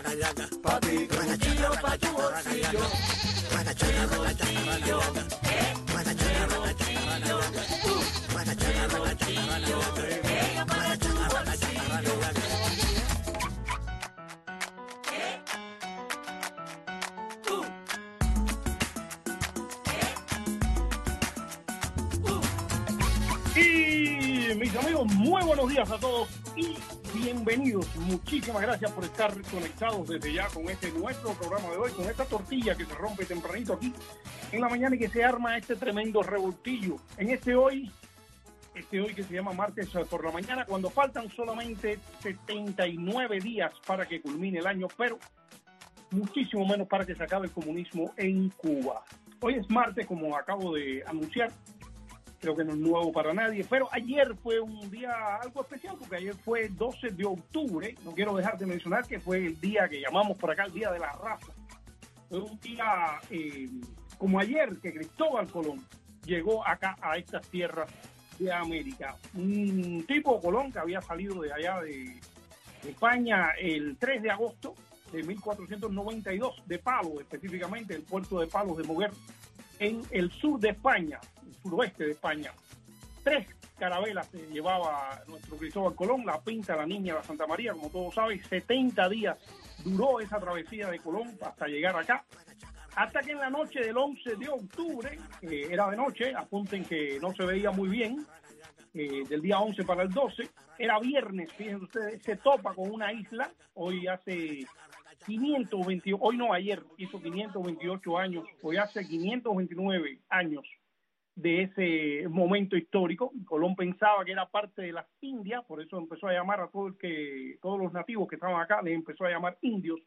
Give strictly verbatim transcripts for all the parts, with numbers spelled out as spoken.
Pa' ti, trujillo, pa' tu bolsillo. Trujillo, eh, trujillo, tú. Trujillo, ella para tu bolsillo. Eh, tú. Y mis amigos, muy buenos días a todos y bienvenidos. Muchísimas gracias por estar conectados desde ya con este nuestro programa de hoy, con esta tortilla que se rompe tempranito aquí en la mañana y que se arma este tremendo revoltillo. En este hoy, este hoy que se llama martes por la mañana, cuando faltan solamente setenta y nueve días para que culmine el año, pero muchísimo menos para que se acabe el comunismo en Cuba. Hoy es martes, como acabo de anunciar. Creo que no es nuevo para nadie, pero ayer fue un día algo especial, porque ayer fue doce de octubre, no quiero dejar de mencionar que fue el día que llamamos por acá el Día de la Raza. Fue un día eh, como ayer que Cristóbal Colón llegó acá a estas tierras de América. Un tipo Colón que había salido de allá de, de España el tres de agosto de mil cuatrocientos noventa y dos, de Palos, específicamente el puerto de Palos de Moguer, en el sur de España, el suroeste de España. Tres carabelas se llevaba nuestro Cristóbal Colón, la Pinta, la Niña, la Santa María, como todos saben. setenta días duró esa travesía de Colón hasta llegar acá. Hasta que en la noche del once de octubre, eh, era de noche, apunten que no se veía muy bien, eh, del día once para el doce, era viernes, fíjense ustedes, se topa con una isla, hoy hace quinientos veintiocho, hoy no, ayer hizo quinientos veintiocho años, hoy hace quinientos veintinueve años de ese momento histórico. Colón pensaba que era parte de las Indias, por eso empezó a llamar a todo el que, todos los nativos que estaban acá, les empezó a llamar indios,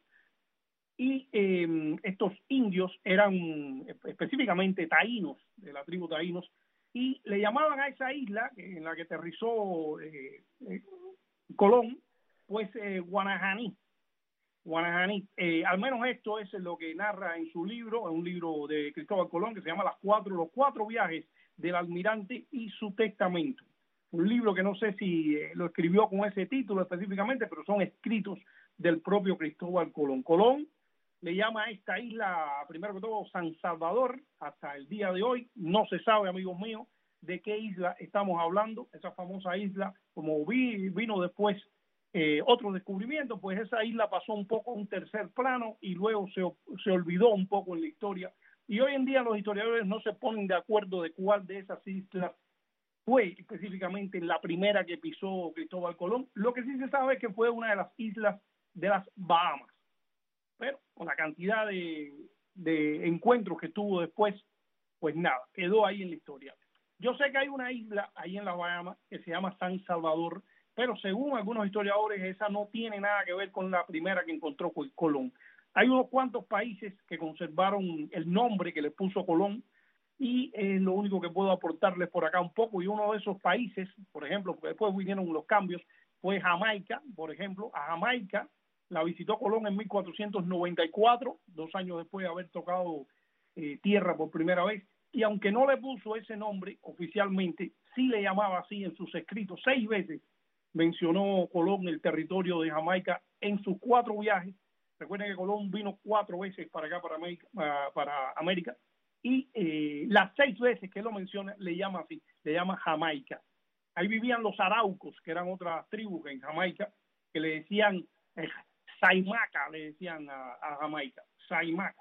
y eh, estos indios eran específicamente taínos, de la tribu taínos, y le llamaban a esa isla en la que aterrizó eh, eh, Colón, pues eh, Guanajaní. Guanajaní. Eh, al menos esto es lo que narra en su libro, en un libro de Cristóbal Colón que se llama Las cuatro, Los cuatro viajes del almirante y su testamento. Un libro que no sé si eh, lo escribió con ese título específicamente, pero son escritos del propio Cristóbal Colón. Colón le llama a esta isla, primero que todo, San Salvador. Hasta el día de hoy no se sabe, amigos míos, de qué isla estamos hablando. Esa famosa isla, como vi, vino después eh, otro descubrimiento, pues esa isla pasó un poco a un tercer plano y luego se, se olvidó un poco en la historia. Y hoy en día los historiadores no se ponen de acuerdo de cuál de esas islas fue específicamente la primera que pisó Cristóbal Colón. Lo que sí se sabe es que fue una de las islas de las Bahamas. Pero con la cantidad de, de encuentros que tuvo después, pues nada, quedó ahí en la historia. Yo sé que hay una isla ahí en las Bahamas que se llama San Salvador, pero según algunos historiadores esa no tiene nada que ver con la primera que encontró Colón. Hay unos cuantos países que conservaron el nombre que le puso Colón y es lo único que puedo aportarles por acá un poco. Y uno de esos países, por ejemplo, porque después vinieron los cambios, fue Jamaica, por ejemplo. A Jamaica la visitó Colón en mil cuatrocientos noventa y cuatro, dos años después de haber tocado eh, tierra por primera vez, y aunque no le puso ese nombre oficialmente, sí le llamaba así en sus escritos. Seis veces mencionó Colón el territorio de Jamaica en sus cuatro viajes. Recuerden que Colón vino cuatro veces para acá, para América, para América y eh, las seis veces que él lo menciona, le llama así, le llama Jamaica. Ahí vivían los araucos, que eran otras tribus en Jamaica, que le decían eh, Saimaca, le decían a, a Jamaica, Saimaca,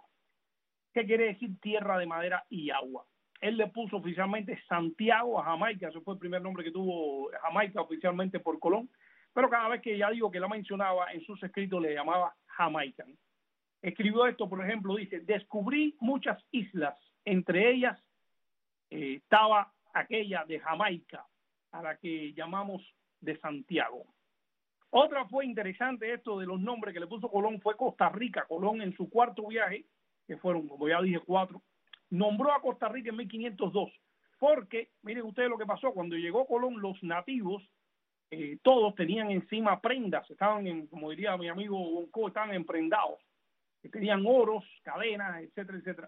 que quiere decir tierra de madera y agua. Él le puso oficialmente Santiago a Jamaica, ese fue el primer nombre que tuvo Jamaica oficialmente por Colón, pero cada vez que ya digo que la mencionaba en sus escritos le llamaba Jamaica. Escribió esto, por ejemplo, dice: descubrí muchas islas, entre ellas eh, estaba aquella de Jamaica, a la que llamamos de Santiago. Otra fue interesante esto de los nombres que le puso Colón, fue Costa Rica. Colón en su cuarto viaje, que fueron, como ya dije, cuatro, nombró a Costa Rica en mil quinientos dos, porque, miren ustedes lo que pasó, cuando llegó Colón, los nativos, eh, todos tenían encima prendas, estaban, en, como diría mi amigo Bonco, estaban emprendados, que tenían oros, cadenas, etcétera, etcétera.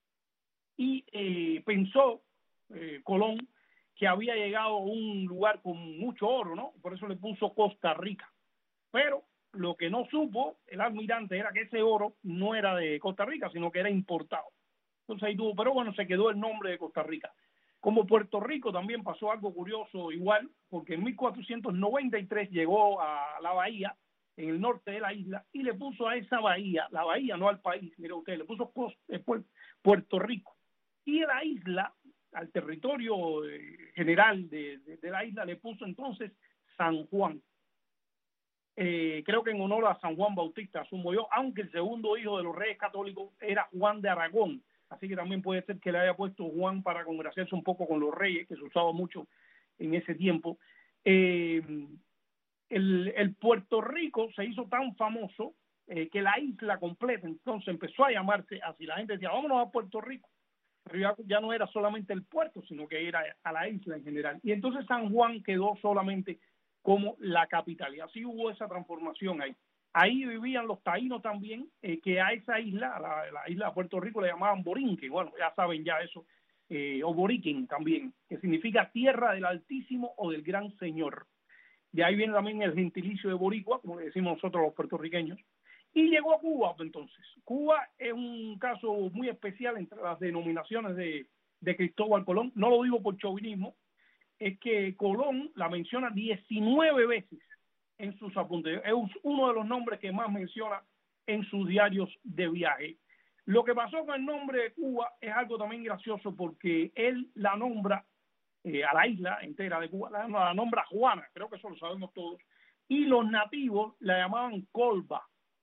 Y eh, pensó eh, Colón que había llegado a un lugar con mucho oro, ¿no? Por eso le puso Costa Rica. Pero Lo que no supo el almirante era que ese oro no era de Costa Rica, sino que era importado. Entonces ahí tuvo, pero bueno, se quedó el nombre de Costa Rica. Como Puerto Rico también pasó algo curioso igual, porque en mil cuatrocientos noventa y tres llegó a la bahía, en el norte de la isla, y le puso a esa bahía, la bahía, no al país, mira usted, le puso Puerto Rico. Y a la isla, al territorio general de, de, de la isla, le puso entonces San Juan. Eh, creo que en honor a San Juan Bautista, asumo yo, aunque el segundo hijo de los reyes católicos era Juan de Aragón, así que también puede ser que le haya puesto Juan para congraciarse un poco con los reyes, que se usaba mucho en ese tiempo. Eh, el, el Puerto Rico se hizo tan famoso eh, que la isla completa entonces empezó a llamarse así. La gente decía, vámonos a Puerto Rico, pero ya, ya no era solamente el puerto, sino que era a la isla en general. Y entonces San Juan quedó solamente como la capital, y así hubo esa transformación ahí. Ahí vivían los taínos también, eh, que a esa isla, a la, la isla de Puerto Rico, le llamaban Borinquen, bueno, ya saben ya eso, eh, o Boriquen también, que significa tierra del Altísimo o del Gran Señor. De ahí viene también el gentilicio de boricua, como le decimos nosotros los puertorriqueños. Y llegó a Cuba entonces. Cuba es un caso muy especial entre las denominaciones de, de Cristóbal Colón, no lo digo por chauvinismo, es que Colón la menciona diecinueve veces en sus apuntes. Es uno de los nombres que más menciona en sus diarios de viaje. Lo que pasó con el nombre de Cuba es algo también gracioso porque él la nombra eh, a la isla entera de Cuba, la, la nombra Juana, creo que eso lo sabemos todos, y los nativos la llamaban Colba.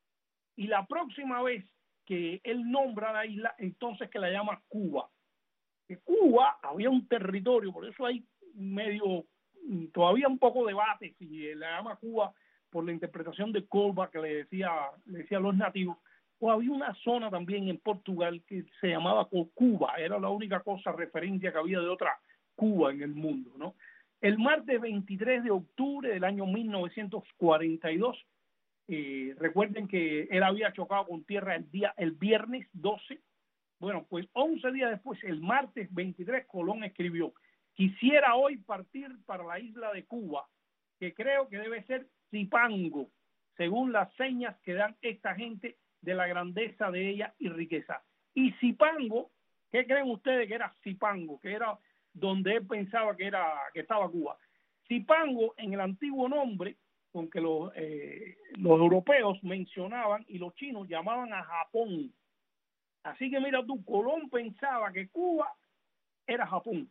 Y la próxima vez que él nombra a la isla, entonces que la llama Cuba. Que Cuba había un territorio, por eso hay medio, todavía un poco debate si la llama Cuba por la interpretación de Colba que le decía, le decía a los nativos, o había una zona también en Portugal que se llamaba Cuba, era la única cosa referencia que había de otra Cuba en el mundo, ¿no? El martes veintitrés de octubre del año mil novecientos cuarenta y dos, eh, recuerden que él había chocado con tierra el día, el viernes doce. Bueno, pues once días después, el martes veintitrés, Colón escribió, quisiera hoy partir para la isla de Cuba, que creo que debe ser Zipango, según las señas que dan esta gente de la grandeza de ella y riqueza. Y Zipango, ¿qué creen ustedes que era Zipango? Que era donde él pensaba que era que estaba Cuba. Zipango, en el antiguo nombre con que los, eh, los europeos mencionaban y los chinos llamaban a Japón. Así que mira tú, Colón pensaba que Cuba era Japón.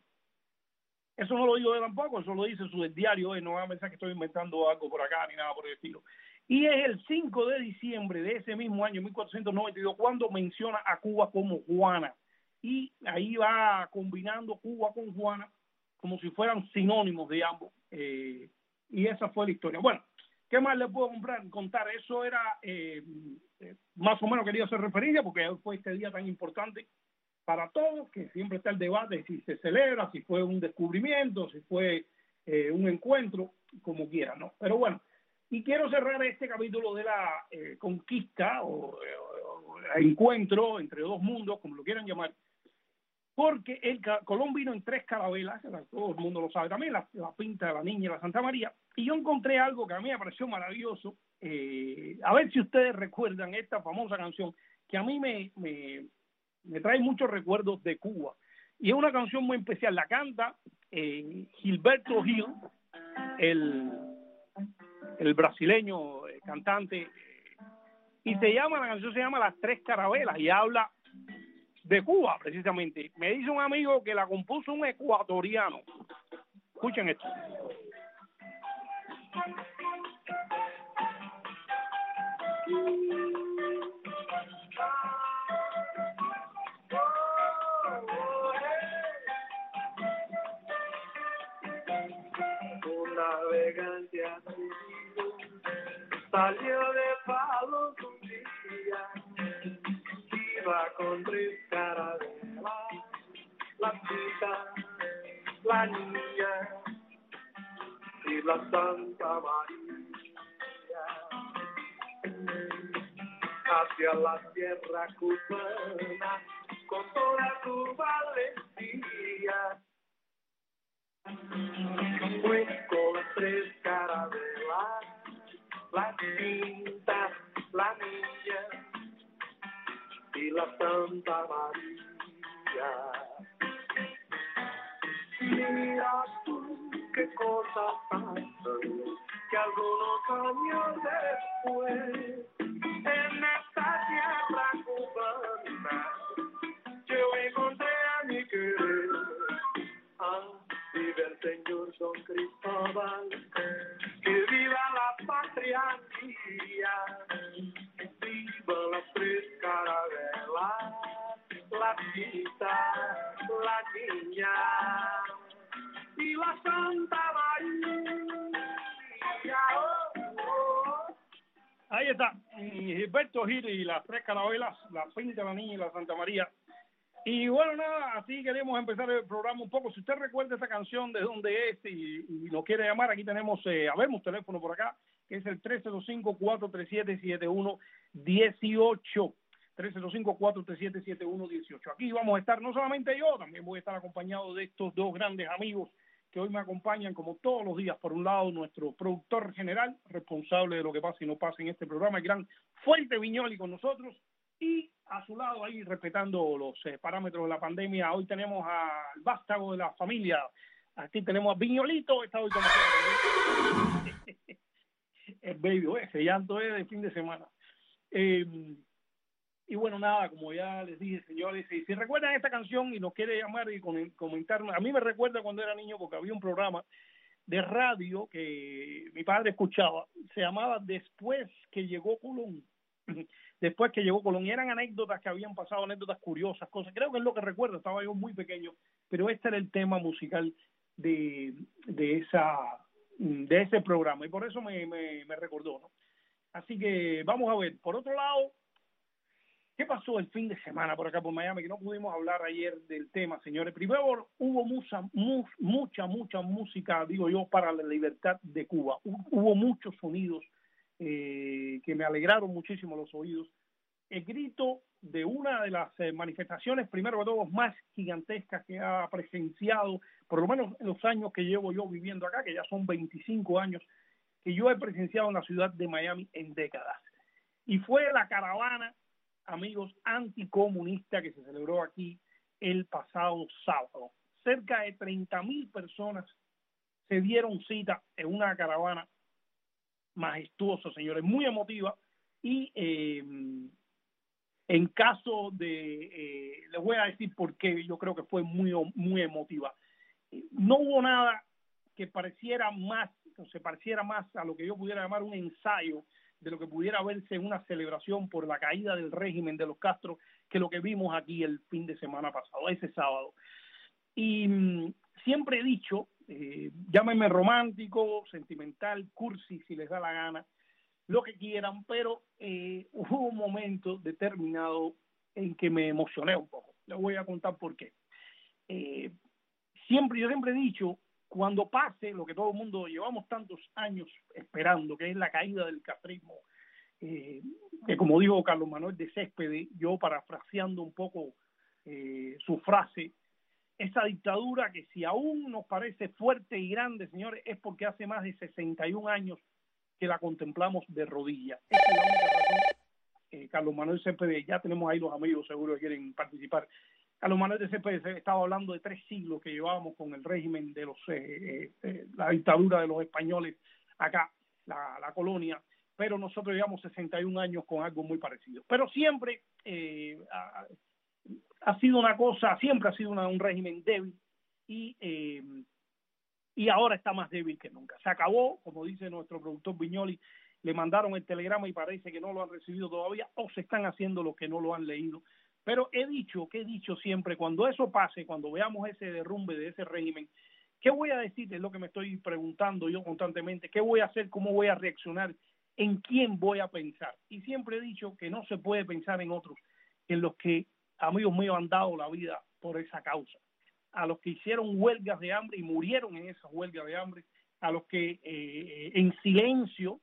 Eso no lo digo yo tampoco, eso lo dice su diario, eh, no van a pensar que estoy inventando algo por acá ni nada por el estilo. Y es el cinco de diciembre de ese mismo año, mil cuatrocientos noventa y dos, cuando menciona a Cuba como Juana. Y ahí va combinando Cuba con Juana como si fueran sinónimos de ambos. Eh, y esa fue la historia. Bueno, ¿qué más le puedo comprar, contar? Eso era, eh, eh, más o menos quería hacer referencia porque fue este día tan importante para todos, que siempre está el debate si se celebra, si fue un descubrimiento, si fue eh, un encuentro, como quieran, ¿no? Pero bueno, y quiero cerrar este capítulo de la eh, conquista o, o, o encuentro entre dos mundos, como lo quieran llamar, porque el Colón vino en tres carabelas, todo el mundo lo sabe también, la, la Pinta de la Niña y la Santa María, y yo encontré algo que a mí me pareció maravilloso, eh, a ver si ustedes recuerdan esta famosa canción, que a mí me, me, me trae muchos recuerdos de Cuba, y es una canción muy especial, la canta eh, Gilberto Gil, el, el brasileño eh, cantante, eh, y se llama, la canción se llama Las Tres Carabelas, y habla de Cuba, precisamente. Me dice un amigo que la compuso un ecuatoriano. Escuchen esto. Un navegante salió de Palo un día, iba con tres carabelas, la Pinta, la Niña y la Santa María, hacia la tierra cubana con toda su valentía. Fue con las tres carabelas, la Jacinta, la niña y la Santa María. Mira tú qué cosas pasan, que algunos años después, en esta tierra cubana, yo encontré a mi querer. Ah, vive el señor Don Cristóbal, que viva la patria mía, viva las tres carabelas, la cita, la niña y la Santa María. Oh, oh. Ahí está, Gilberto Gil y las tres carabelas, la Pinta, la Niña y la Santa María. Y bueno, nada, así queremos empezar el programa un poco. Si usted recuerda esa canción, de dónde es y, y nos quiere llamar, aquí tenemos, eh, habemos teléfono por acá, que es el tres cero cinco, cuatro tres siete, siete uno uno ocho. tres cero cinco, cuatro tres siete, siete uno uno ocho. Aquí vamos a estar, no solamente yo, también voy a estar acompañado de estos dos grandes amigos que hoy me acompañan como todos los días. Por un lado, nuestro productor general, responsable de lo que pasa y no pasa en este programa, el gran Fuerte Viñoli con nosotros, y a su lado ahí, respetando los eh, parámetros de la pandemia, hoy tenemos al vástago de la familia. Aquí tenemos a Viñolito, está hoy con nosotros. El baby, ese llanto es de fin de semana. Eh, Y bueno, nada, como ya les dije, señores, si, si recuerdan esta canción y nos quiere llamar y comentar, a mí me recuerda cuando era niño porque había un programa de radio que mi padre escuchaba, se llamaba Después que llegó Colón. Después que llegó Colón, y eran anécdotas que habían pasado, anécdotas curiosas, cosas, creo que es lo que recuerdo, estaba yo muy pequeño, pero este era el tema musical de, de esa de ese programa, y por eso me, me, me recordó, ¿no? Así que vamos a ver, por otro lado, ¿qué pasó el fin de semana por acá por Miami? Que no pudimos hablar ayer del tema, señores. Primero, hubo mucha, mu mucha, mucha música, digo yo, para la libertad de Cuba. Hubo muchos sonidos eh, que me alegraron muchísimo los oídos. El grito de una de las eh, manifestaciones, primero de todos, más gigantescas que ha presenciado, por lo menos en los años que llevo yo viviendo acá, que ya son veinticinco años, que yo he presenciado en la ciudad de Miami en décadas. Y fue la caravana, amigos, anticomunista que se celebró aquí el pasado sábado. Cerca de treinta mil personas se dieron cita en una caravana majestuosa, señores, muy emotiva, y eh, en caso de, eh, les voy a decir por qué yo creo que fue muy, muy emotiva. No hubo nada que pareciera más, o se pareciera más a lo que yo pudiera llamar un ensayo de lo que pudiera verse en una celebración por la caída del régimen de los Castro, que lo que vimos aquí el fin de semana pasado, ese sábado. Y mmm, siempre he dicho, eh, llámenme romántico, sentimental, cursi, si les da la gana, lo que quieran, pero eh, hubo un momento determinado en que me emocioné un poco. Les voy a contar por qué. Eh, siempre, yo siempre he dicho, cuando pase lo que todo el mundo llevamos tantos años esperando, que es la caída del castrismo, eh, que como dijo Carlos Manuel de Céspedes, yo parafraseando un poco eh, su frase, esa dictadura que si aún nos parece fuerte y grande, señores, es porque hace más de sesenta y un años que la contemplamos de rodillas. Esa es la única razón. Eh, Carlos Manuel Céspedes, ya tenemos ahí los amigos seguro que quieren participar. Carlos Manuel de Céspedes estaba hablando de tres siglos que llevábamos con el régimen de los eh, eh, la dictadura de los españoles acá, la, la colonia, pero nosotros llevamos sesenta y un años con algo muy parecido. Pero siempre eh, ha, ha sido una cosa, siempre ha sido una, un régimen débil y, eh, y ahora está más débil que nunca. Se acabó, como dice nuestro productor Viñoli, le mandaron el telegrama y parece que no lo han recibido todavía o se están haciendo los que no lo han leído. Pero he dicho, que he dicho siempre, cuando eso pase, cuando veamos ese derrumbe de ese régimen, ¿qué voy a decir? Es lo que me estoy preguntando yo constantemente. ¿Qué voy a hacer? ¿Cómo voy a reaccionar? ¿En quién voy a pensar? Y siempre he dicho que no se puede pensar en otros, en los que amigos míos han dado la vida por esa causa, a los que hicieron huelgas de hambre y murieron en esas huelgas de hambre, a los que eh, en silencio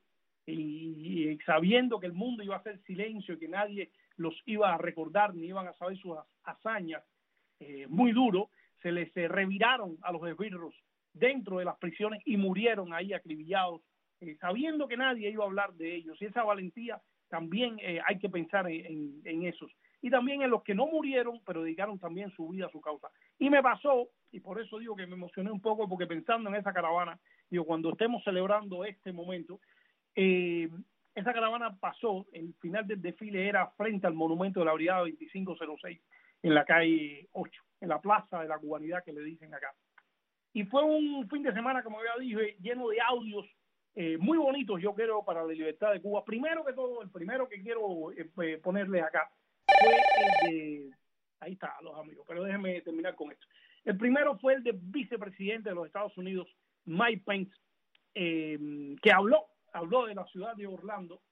y, y sabiendo que el mundo iba a hacer silencio y que nadie los iba a recordar ni iban a saber sus hazañas, eh, muy duro, se les eh, reviraron a los esbirros dentro de las prisiones y murieron ahí acribillados eh, sabiendo que nadie iba a hablar de ellos. Y esa valentía también eh, hay que pensar en, en, en esos. Y también en los que no murieron, pero dedicaron también su vida a su causa. Y me pasó, y por eso digo que me emocioné un poco, porque pensando en esa caravana, digo, cuando estemos celebrando este momento, eh, esa caravana pasó, el final del desfile era frente al monumento de la Brigada veinticinco cero seis, en la calle ocho, en la plaza de la cubanidad que le dicen acá. Y fue un fin de semana, como ya dije, lleno de audios eh, muy bonitos, yo creo, para la libertad de Cuba. Primero que todo, el primero que quiero eh, ponerles acá fue el de, ahí está, los amigos, pero déjenme terminar con esto. El primero fue el de vicepresidente de los Estados Unidos, Mike Pence, eh, que habló, habló de la ciudad de Orlando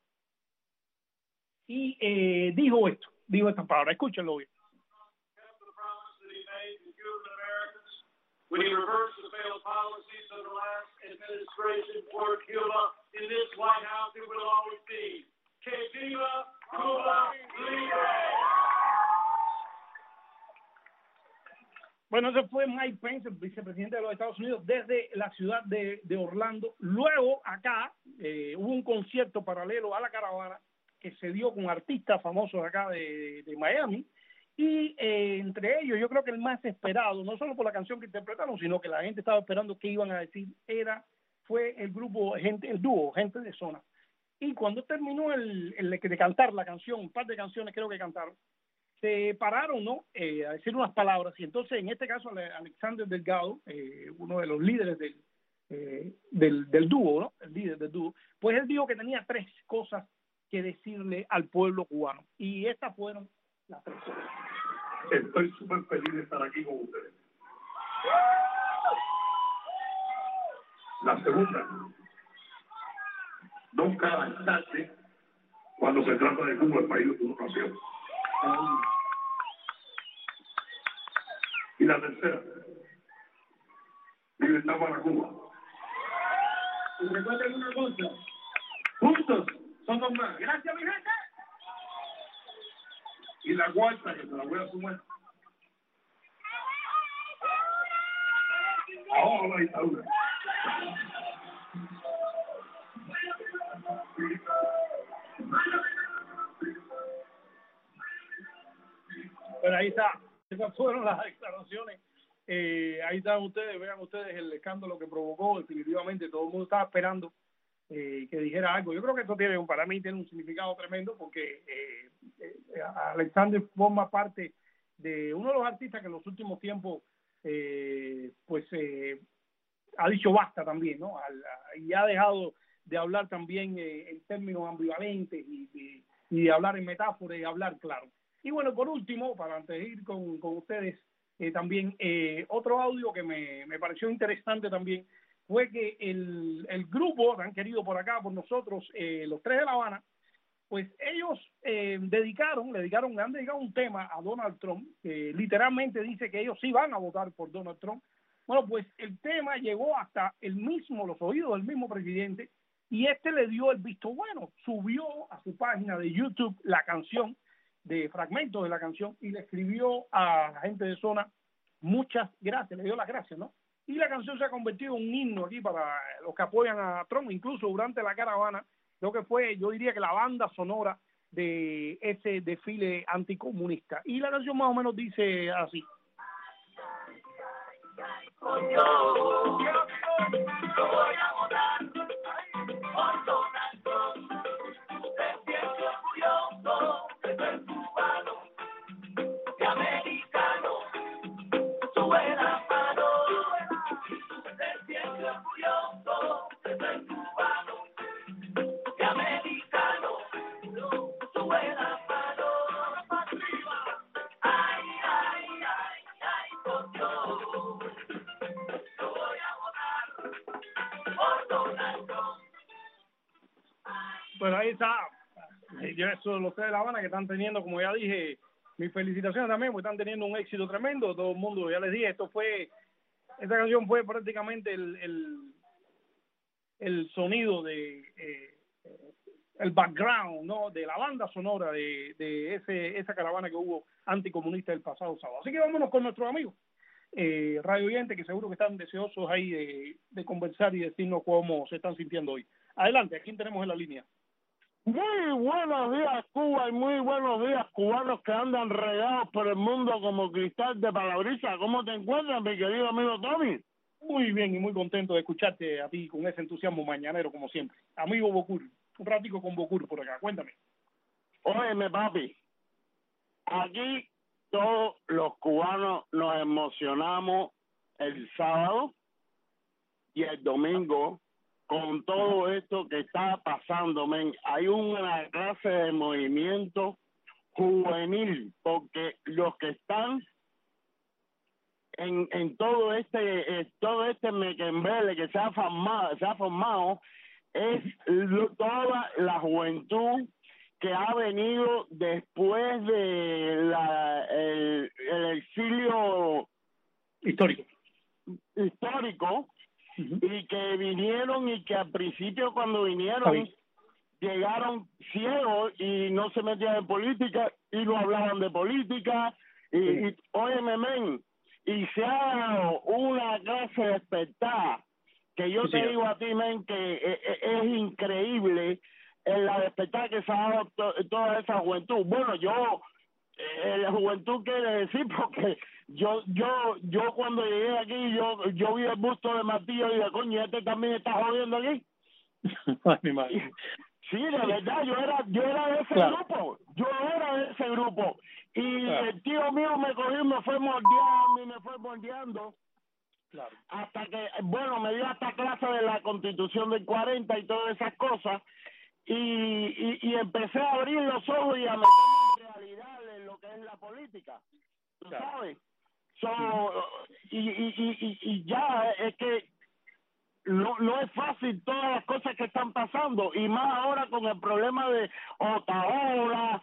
y eh, dijo esto, dijo estas palabras, escúchenlo bien. When he reversed the failed policies of the last administration toward Cuba, in this White House it will always be, que viva Cuba libre. Bueno, ese fue Mike Pence, el vicepresidente de los Estados Unidos, desde la ciudad de, de Orlando. Luego, acá, eh, hubo un concierto paralelo a la caravana que se dio con artistas famosos acá de, de Miami. Y eh, entre ellos, yo creo que el más esperado, no solo por la canción que interpretaron, sino que la gente estaba esperando qué iban a decir, era fue el grupo, gente, el dúo, Gente de Zona. Y cuando terminó el, el de cantar la canción, un par de canciones creo que cantaron, se pararon, ¿no?, eh, a decir unas palabras. Y entonces, en este caso, Alexander Delgado, eh, uno de los líderes del, eh, del, del dúo, ¿no?, el líder del dúo, pues él dijo que tenía tres cosas que decirle al pueblo cubano. Y estas fueron las tres cosas. Estoy súper feliz de estar aquí con ustedes. La segunda, nunca avanzarse cuando se trata de Cuba, el país de tu nación. Y la tercera, libertad para Cuba. Y recuerden una cosa, juntos somos más. Gracias, mi gente. Y la cuarta, que se la voy a sumar, ahora la dictadura. Pero ahí está, esas fueron las declaraciones. Eh, ahí están ustedes, vean ustedes el escándalo que provocó. Definitivamente todo el mundo estaba esperando eh, que dijera algo. Yo creo que esto tiene, para mí, tiene un significado tremendo porque eh, eh, Alexander forma parte de uno de los artistas que en los últimos tiempos eh, pues eh, ha dicho basta también, ¿no? Al, y ha dejado de hablar también eh, en términos ambivalentes y, y, y de hablar en metáforas y hablar claro. Y bueno, por último, para antes de ir con, con ustedes, eh, también eh, otro audio que me, me pareció interesante también fue que el, el grupo tan querido por acá, por nosotros, eh, los tres de La Habana, pues ellos eh, dedicaron, le dedicaron, le han dedicado un tema a Donald Trump, que literalmente dice que ellos sí van a votar por Donald Trump. Bueno, pues el tema llegó hasta el mismo, los oídos del mismo presidente, y este le dio el visto bueno, subió a su página de YouTube la canción, de fragmentos de la canción, y le escribió a la gente de Zona muchas gracias, le dio las gracias, ¿no? Y la canción se ha convertido en un himno aquí para los que apoyan a Trump, incluso durante la caravana, lo que fue, yo diría que la banda sonora de ese desfile anticomunista. Y la canción más o menos dice así. Yo, yo, yo voy a votar por Donald Trump. Me siento orgulloso de ser cubano y americano. Sube la mano. Me siento orgulloso de ser cubano y americano. Sube la mano. Ay, ay, ay, ay, por Dios. Bueno, ahí está. Yo eso los tres de La Habana que están teniendo, como ya dije, mis felicitaciones también, porque están teniendo un éxito tremendo. Todo el mundo, ya les dije, esto fue, esta canción fue prácticamente el, el, el sonido de, eh, el background, ¿no?, de la banda sonora de, de ese esa caravana que hubo anticomunista el pasado sábado. Así que vámonos con nuestros amigos eh, radio oyentes, que seguro que están deseosos ahí de, de conversar y decirnos cómo se están sintiendo hoy. Adelante, ¿a quién tenemos en la línea? Muy buenos días, Cuba, y muy buenos días, cubanos que andan regados por el mundo como cristal de palabrisa. ¿Cómo te encuentras, mi querido amigo Tommy? Muy bien y muy contento de escucharte a ti con ese entusiasmo mañanero como siempre. Amigo Bocur, un ratico con Bocur por acá, cuéntame. Óyeme, papi, aquí todos los cubanos nos emocionamos el sábado y el domingo con todo esto que está pasando, men. Hay una clase de movimiento juvenil, porque los que están en, en todo este eh, todo este mequembele que se ha formado, se ha formado es lo, toda la juventud que ha venido después de la el, el exilio histórico histórico uh-huh. y que vinieron y que al principio cuando vinieron Ay. llegaron ciegos y no se metían en política y no hablaban de política y, sí. y óyeme, men, y se ha dado una clase de despertar que yo sí, te sí. digo a ti, men, que es, es increíble en la despertar que se ha dado to, toda esa juventud. Bueno, yo eh, la juventud quiere decir porque yo yo yo cuando llegué aquí yo yo vi el busto de Martillo y de coño, este también está jodiendo aquí. Ay, mi madre. Sí, de verdad, yo era yo era de ese claro. grupo, yo era de ese grupo. Y claro. el tío mío me cogió y me fue moldeando y me fue moldeando. Claro. Hasta que, bueno, me dio hasta clase de la Constitución del cuarenta y todas esas cosas. Y, y, y empecé a abrir los ojos y a meterme en realidad en lo que es la política. ¿Tú claro. sabes? So, y, y, y, y ya es que no no es fácil todas las cosas que están pasando y más ahora con el problema de Otaola,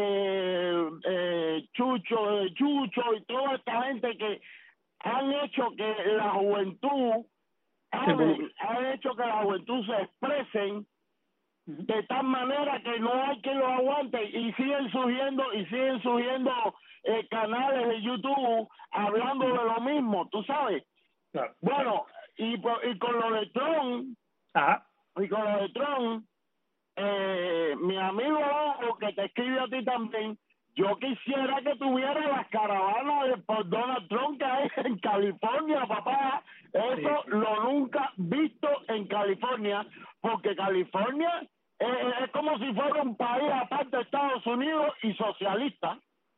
eh, eh, Chucho, eh, Chucho y toda esta gente que han hecho que la juventud hablen, han hecho que la juventud se expresen de tal manera que no hay quien los aguante y siguen surgiendo y siguen surgiendo eh, canales de YouTube hablando de lo mismo, tú sabes. Claro. Bueno, y, y con lo de Trump, Ajá. y con lo de Trump, eh, mi amigo Ojo, que te escribe a ti también, yo quisiera que tuviera las caravanas de por Donald Trump que hay en California, papá. Eso sí, sí. lo nunca visto en California, porque California eh, es como si fuera un país aparte de Estados Unidos y socialista.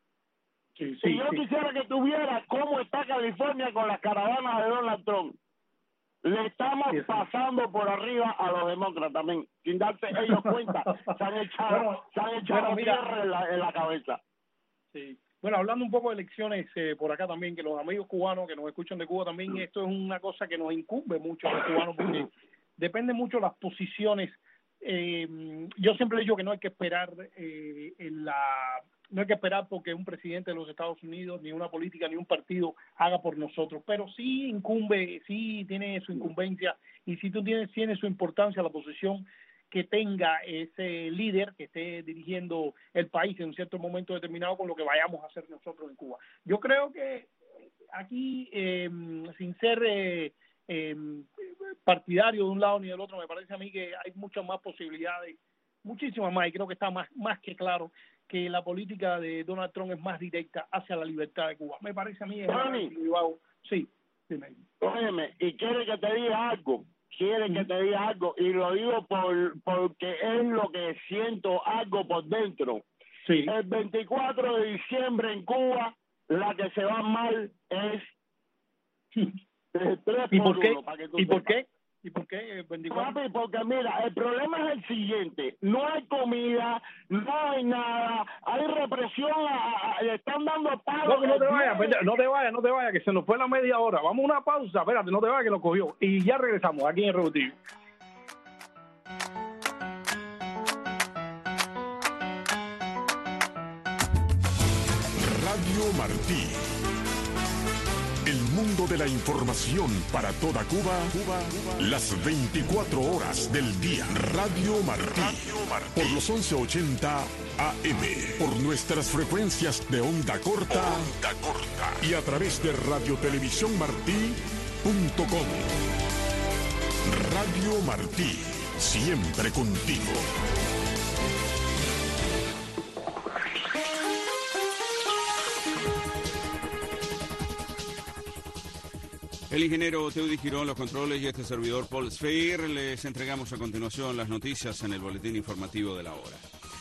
Sí, sí, y yo sí. quisiera que tuviera cómo está California con las caravanas de Donald Trump. Le estamos sí, sí. pasando por arriba a los demócratas también, sin darse ellos cuenta. Se han echado, bueno, se han echado bueno, mira, tierra en la, en la cabeza. Sí. Bueno, hablando un poco de elecciones eh, por acá también, que los amigos cubanos que nos escuchan de Cuba también, esto es una cosa que nos incumbe mucho a los cubanos, porque depende mucho de las posiciones. Eh, yo siempre he dicho que no hay que esperar eh, en la no hay que esperar porque un presidente de los Estados Unidos, ni una política, ni un partido haga por nosotros, pero sí incumbe, sí tiene su incumbencia y sí tú tienes, tiene su importancia la posición que tenga ese líder que esté dirigiendo el país en un cierto momento determinado con lo que vayamos a hacer nosotros en Cuba. Yo creo que aquí, eh, sin ser eh, eh, partidario de un lado ni del otro, me parece a mí que hay muchas más posibilidades, muchísimas más, y creo que está más, más que claro que la política de Donald Trump es más directa hacia la libertad de Cuba. Me parece a mí es más privado. Sí, dime. Óyeme, y quiere que te diga algo, quiere que te diga algo, y lo digo por porque es lo que siento algo por dentro. Sí. El veinticuatro de diciembre en Cuba, la que se va mal es tres ¿Y por por qué? uno, para que tú ¿Y por sepas. qué? ¿Y por qué veinticuatro? Papi, porque mira, el problema es el siguiente, no hay comida, no hay nada, hay represión, a, a, le están dando palos. No, que no te vayas, no te vayas, no te vayas, que se nos fue la media hora. Vamos a una pausa, espérate, no te vayas que nos cogió. Y ya regresamos aquí en el Revoltivo. Radio Martí. El mundo de la información para toda Cuba, Cuba, Cuba, las veinticuatro horas del día. Radio Martí, Radio Martí. Por los once ochenta A M, por nuestras frecuencias de onda corta, onda corta y a través de radiotelevisión martí punto com. Radio Martí, siempre contigo. El ingeniero Teudy Girón, los controles y este servidor Paul Sfeir. Les entregamos a continuación las noticias en el boletín informativo de la hora.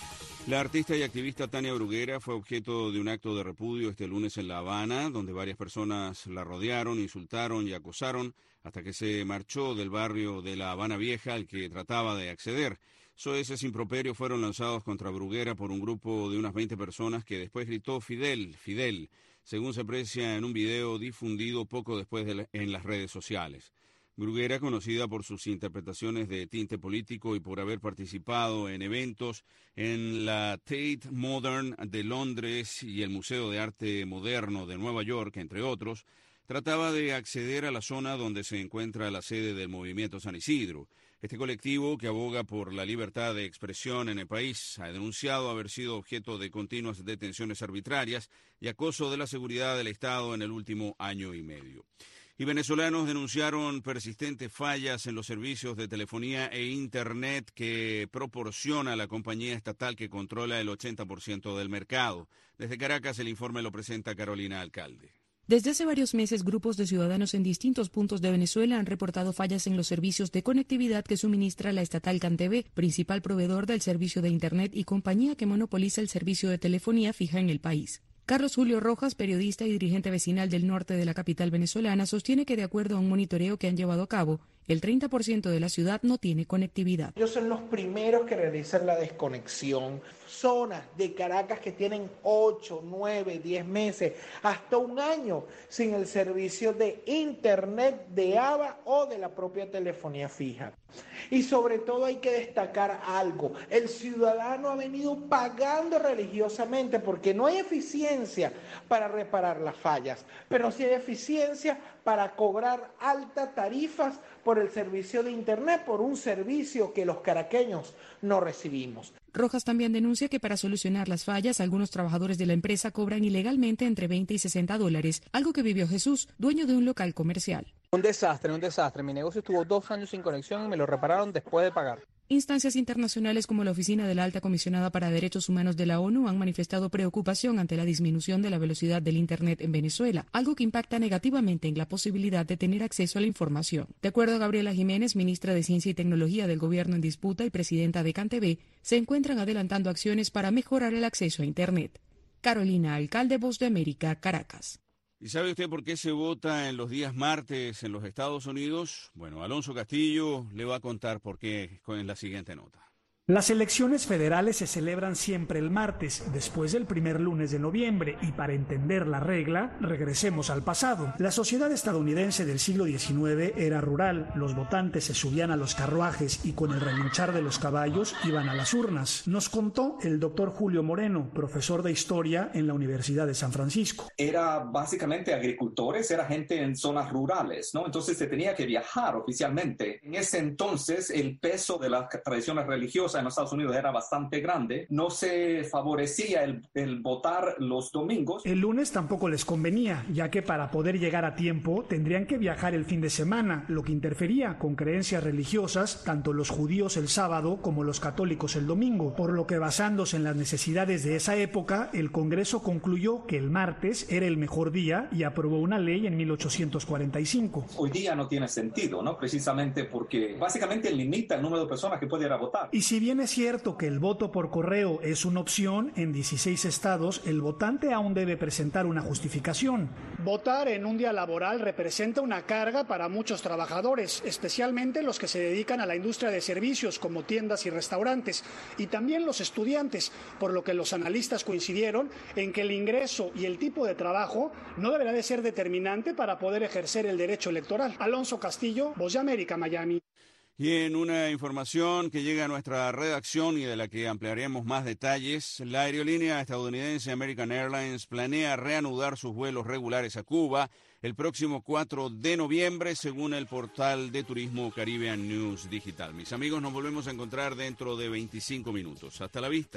La artista y activista Tania Bruguera fue objeto de un acto de repudio este lunes en La Habana, donde varias personas la rodearon, insultaron y acosaron hasta que se marchó del barrio de La Habana Vieja al que trataba de acceder. Soeces improperios fueron lanzados contra Bruguera por un grupo de unas veinte personas que después gritó Fidel, Fidel, según se aprecia en un video difundido poco después de la, en las redes sociales. Bruguera, conocida por sus interpretaciones de tinte político y por haber participado en eventos en la Tate Modern de Londres y el Museo de Arte Moderno de Nueva York, entre otros, trataba de acceder a la zona donde se encuentra la sede del Movimiento San Isidro. Este colectivo, que aboga por la libertad de expresión en el país, ha denunciado haber sido objeto de continuas detenciones arbitrarias y acoso de la seguridad del Estado en el último año y medio. Y venezolanos denunciaron persistentes fallas en los servicios de telefonía e Internet que proporciona la compañía estatal que controla el ochenta por ciento del mercado. Desde Caracas, el informe lo presenta Carolina Alcalde. Desde hace varios meses, grupos de ciudadanos en distintos puntos de Venezuela han reportado fallas en los servicios de conectividad que suministra la estatal CanTV, principal proveedor del servicio de Internet y compañía que monopoliza el servicio de telefonía fija en el país. Carlos Julio Rojas, periodista y dirigente vecinal del norte de la capital venezolana, sostiene que de acuerdo a un monitoreo que han llevado a cabo, el treinta por ciento de la ciudad no tiene conectividad. Ellos son los primeros que realizan la desconexión. Zonas de Caracas que tienen ocho, nueve, diez meses, hasta un año sin el servicio de Internet de A B A o de la propia telefonía fija. Y sobre todo hay que destacar algo, el ciudadano ha venido pagando religiosamente porque no hay eficiencia para reparar las fallas, pero sí hay eficiencia para cobrar altas tarifas por el servicio de Internet, por un servicio que los caraqueños no recibimos. Rojas también denuncia que para solucionar las fallas, algunos trabajadores de la empresa cobran ilegalmente entre veinte y sesenta dólares, algo que vivió Jesús, dueño de un local comercial. Un desastre, un desastre. Mi negocio estuvo dos años sin conexión y me lo repararon después de pagar. Instancias internacionales como la Oficina de la Alta Comisionada para Derechos Humanos de la ONU han manifestado preocupación ante la disminución de la velocidad del Internet en Venezuela, algo que impacta negativamente en la posibilidad de tener acceso a la información. De acuerdo a Gabriela Jiménez, ministra de Ciencia y Tecnología del Gobierno en disputa y presidenta de CanTV, se encuentran adelantando acciones para mejorar el acceso a Internet. Carolina Alcalde, Voz de América, Caracas. ¿Y sabe usted por qué se vota en los días martes en los Estados Unidos? Bueno, Alonso Castillo le va a contar por qué en la siguiente nota. Las elecciones federales se celebran siempre el martes, después del primer lunes de noviembre, y para entender la regla, regresemos al pasado. La sociedad estadounidense del siglo diecinueve era rural, los votantes se subían a los carruajes y con el relinchar de los caballos iban a las urnas. Nos contó el doctor Julio Moreno, profesor de historia en la Universidad de San Francisco. Era básicamente agricultores, era gente en zonas rurales, ¿no? Entonces se tenía que viajar oficialmente. En ese entonces el peso de las tradiciones religiosas en los Estados Unidos era bastante grande, no se favorecía el, el votar los domingos. El lunes tampoco les convenía, ya que para poder llegar a tiempo tendrían que viajar el fin de semana, lo que interfería con creencias religiosas, tanto los judíos el sábado como los católicos el domingo, por lo que basándose en las necesidades de esa época, el Congreso concluyó que el martes era el mejor día y aprobó una ley en mil ochocientos cuarenta y cinco. Hoy día no tiene sentido, ¿no? Precisamente porque básicamente limita el número de personas que pueden ir a votar. Y si bien es cierto que el voto por correo es una opción, en dieciséis estados el votante aún debe presentar una justificación. Votar en un día laboral representa una carga para muchos trabajadores, especialmente los que se dedican a la industria de servicios como tiendas y restaurantes, y también los estudiantes, por lo que los analistas coincidieron en que el ingreso y el tipo de trabajo no deberá de ser determinante para poder ejercer el derecho electoral. Alonso Castillo, Voz de América, Miami. Y en una información que llega a nuestra redacción y de la que ampliaremos más detalles, la aerolínea estadounidense American Airlines planea reanudar sus vuelos regulares a Cuba el próximo cuatro de noviembre, según el portal de turismo Caribbean News Digital. Mis amigos, nos volvemos a encontrar dentro de veinticinco minutos. Hasta la vista.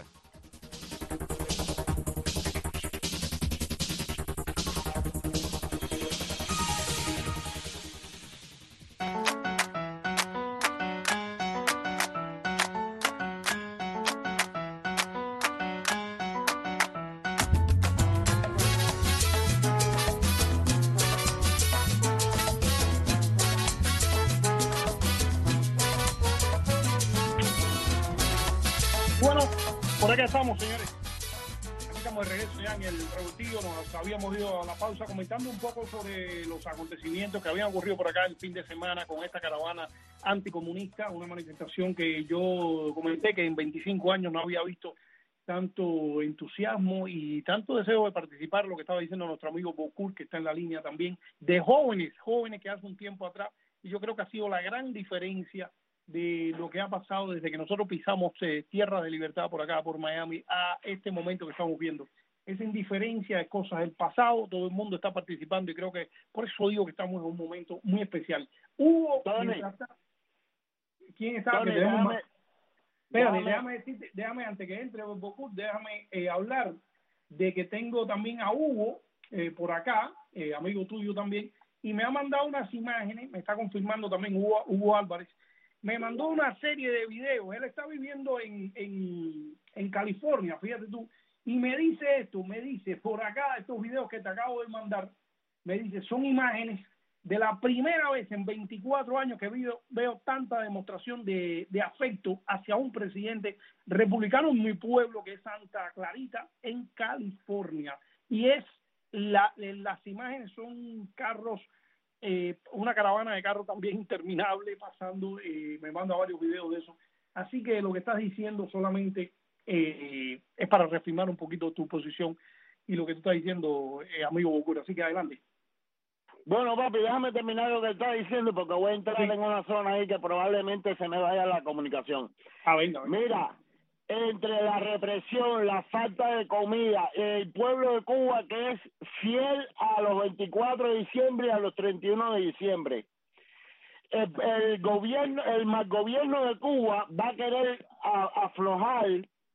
Bueno, por acá estamos, señores. Aquí estamos de regreso ya en el Revoltillo. Nos habíamos ido a la pausa comentando un poco sobre los acontecimientos que habían ocurrido por acá el fin de semana con esta caravana anticomunista, una manifestación que yo comenté que en veinticinco años no había visto tanto entusiasmo y tanto deseo de participar, lo que estaba diciendo nuestro amigo Bocur, que está en la línea también, de jóvenes, jóvenes que hace un tiempo atrás, y yo creo que ha sido la gran diferencia de lo que ha pasado desde que nosotros pisamos eh, tierras de libertad por acá, por Miami, a este momento que estamos viendo. Esa indiferencia de cosas del pasado, todo el mundo está participando y creo que por eso digo que estamos en un momento muy especial. Hubo... Tony, ¿quién está? Tony, Que tenemos déjame, más. Espérate, déjame, déjame, decirte, déjame antes que entre Bocur, déjame eh, hablar de que tengo también a Hugo eh, por acá, eh, amigo tuyo también, y me ha mandado unas imágenes, me está confirmando también Hugo, Hugo Álvarez, me mandó una serie de videos. Él está viviendo en, en, en California, fíjate tú, y me dice esto, me dice, por acá, estos videos que te acabo de mandar, me dice, son imágenes de la primera vez en veinticuatro años que veo, veo tanta demostración de, de afecto hacia un presidente republicano en mi pueblo, que es Santa Clarita, en California. Y es, la, las imágenes son carros, Eh, una caravana de carros también interminable pasando, eh, me manda varios videos de eso, así que lo que estás diciendo solamente eh, es para reafirmar un poquito tu posición y lo que tú estás diciendo, eh, amigo Bocura, así que adelante. Bueno, papi, déjame terminar lo que estás diciendo porque voy a entrar sí. en una zona ahí que probablemente se me vaya la comunicación. Ah, venga, venga. Mira, entre la represión, la falta de comida, el pueblo de Cuba que es fiel a los veinticuatro de diciembre y a los treinta y uno de diciembre. El, el gobierno, el mal gobierno de Cuba va a querer a, aflojar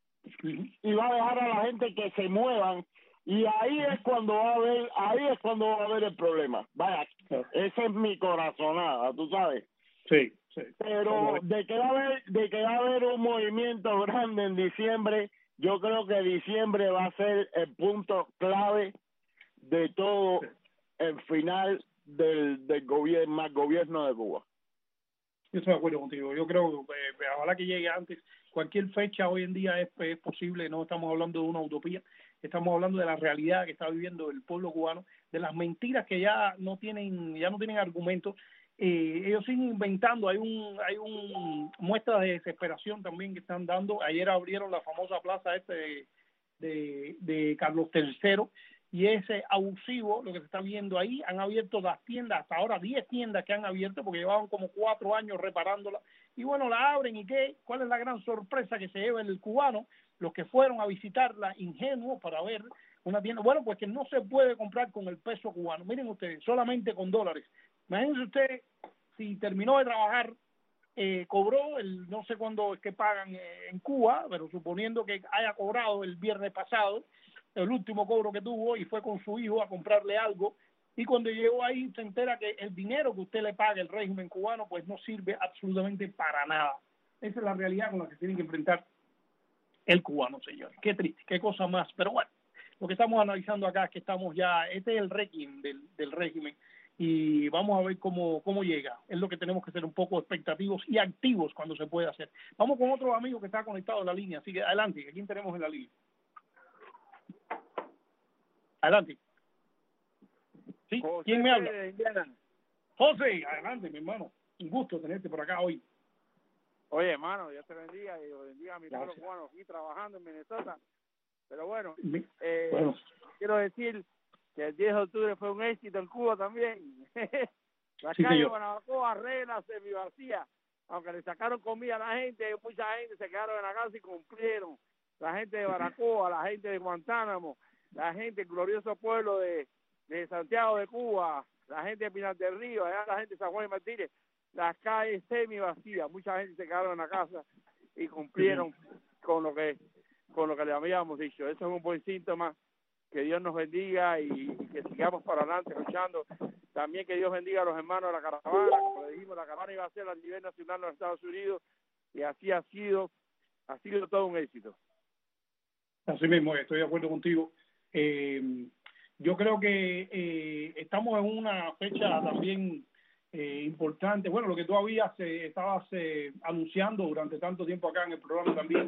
y va a dejar a la gente que se muevan, y ahí es cuando va a haber, ahí es cuando va a haber el problema. Vaya, esa es mi corazonada, tú sabes. Sí. Sí. Pero de que va a haber, de que va a haber un movimiento grande en diciembre, yo creo que diciembre va a ser el punto clave de todo el final del, del gobierno, más gobierno de Cuba. Yo estoy de acuerdo contigo. Yo creo que eh, ojalá que llegue antes. Cualquier fecha hoy en día es, es posible. No estamos hablando de una utopía. Estamos hablando de la realidad que está viviendo el pueblo cubano, de las mentiras que ya no tienen, ya no tienen argumentos. Eh, ellos siguen inventando. Hay un hay un muestra de desesperación también que están dando. Ayer abrieron la famosa plaza este de, de, de Carlos tercero, y ese abusivo lo que se está viendo ahí. Han abierto las tiendas, hasta ahora diez tiendas que han abierto porque llevaban como cuatro años reparándola, y bueno, la abren. ¿Y qué? ¿Cuál es la gran sorpresa que se lleva el cubano? Los que fueron a visitarla ingenuos para ver una tienda, bueno, pues que no se puede comprar con el peso cubano. Miren ustedes, solamente con dólares. Imagínense usted, si terminó de trabajar, eh, cobró el no sé cuándo es que pagan eh, en Cuba, pero suponiendo que haya cobrado el viernes pasado, el último cobro que tuvo, y fue con su hijo a comprarle algo, y cuando llegó ahí se entera que el dinero que usted le paga el régimen cubano pues no sirve absolutamente para nada. Esa es la realidad con la que tienen que enfrentar el cubano, señores. Qué triste, qué cosa más, pero bueno, lo que estamos analizando acá es que estamos ya, este es el régimen del, del régimen, y vamos a ver cómo, cómo llega. Es lo que tenemos que ser un poco expectativos y activos cuando se puede hacer. Vamos con otro amigo que está conectado en la línea, así que adelante. ¿A quién tenemos en la línea? Adelante. ¿Sí? José, ¿Quién me habla? Indiana. José, adelante, mi hermano. Un gusto tenerte por acá hoy. Oye, hermano, Dios te bendiga y bendiga a mi pueblo cubano aquí trabajando en Minnesota. Pero bueno, eh, bueno, quiero decir que el diez de octubre fue un éxito en Cuba también. La sí, calle de Guanabacoa, arena semivacía, aunque le sacaron comida a la gente, mucha gente se quedaron en la casa y cumplieron. La gente de Baracoa, la gente de Guantánamo, la gente del glorioso pueblo de, de Santiago de Cuba, la gente de Pinar del Río, allá la gente de San Juan y Martínez, las calles semivacías, mucha gente se quedaron en la casa y cumplieron sí. con lo que con lo que le habíamos dicho. Eso es un buen síntoma. Que Dios nos bendiga y, y que sigamos para adelante luchando. También que Dios bendiga a los hermanos de la caravana. Como le dijimos, la caravana iba a ser a nivel nacional en los Estados Unidos, y así ha sido, ha sido todo un éxito. Así mismo, estoy de acuerdo contigo. Eh, yo creo que eh, estamos en una fecha también eh, importante. Bueno, lo que tú habías, eh, estabas eh, anunciando durante tanto tiempo acá en el programa también,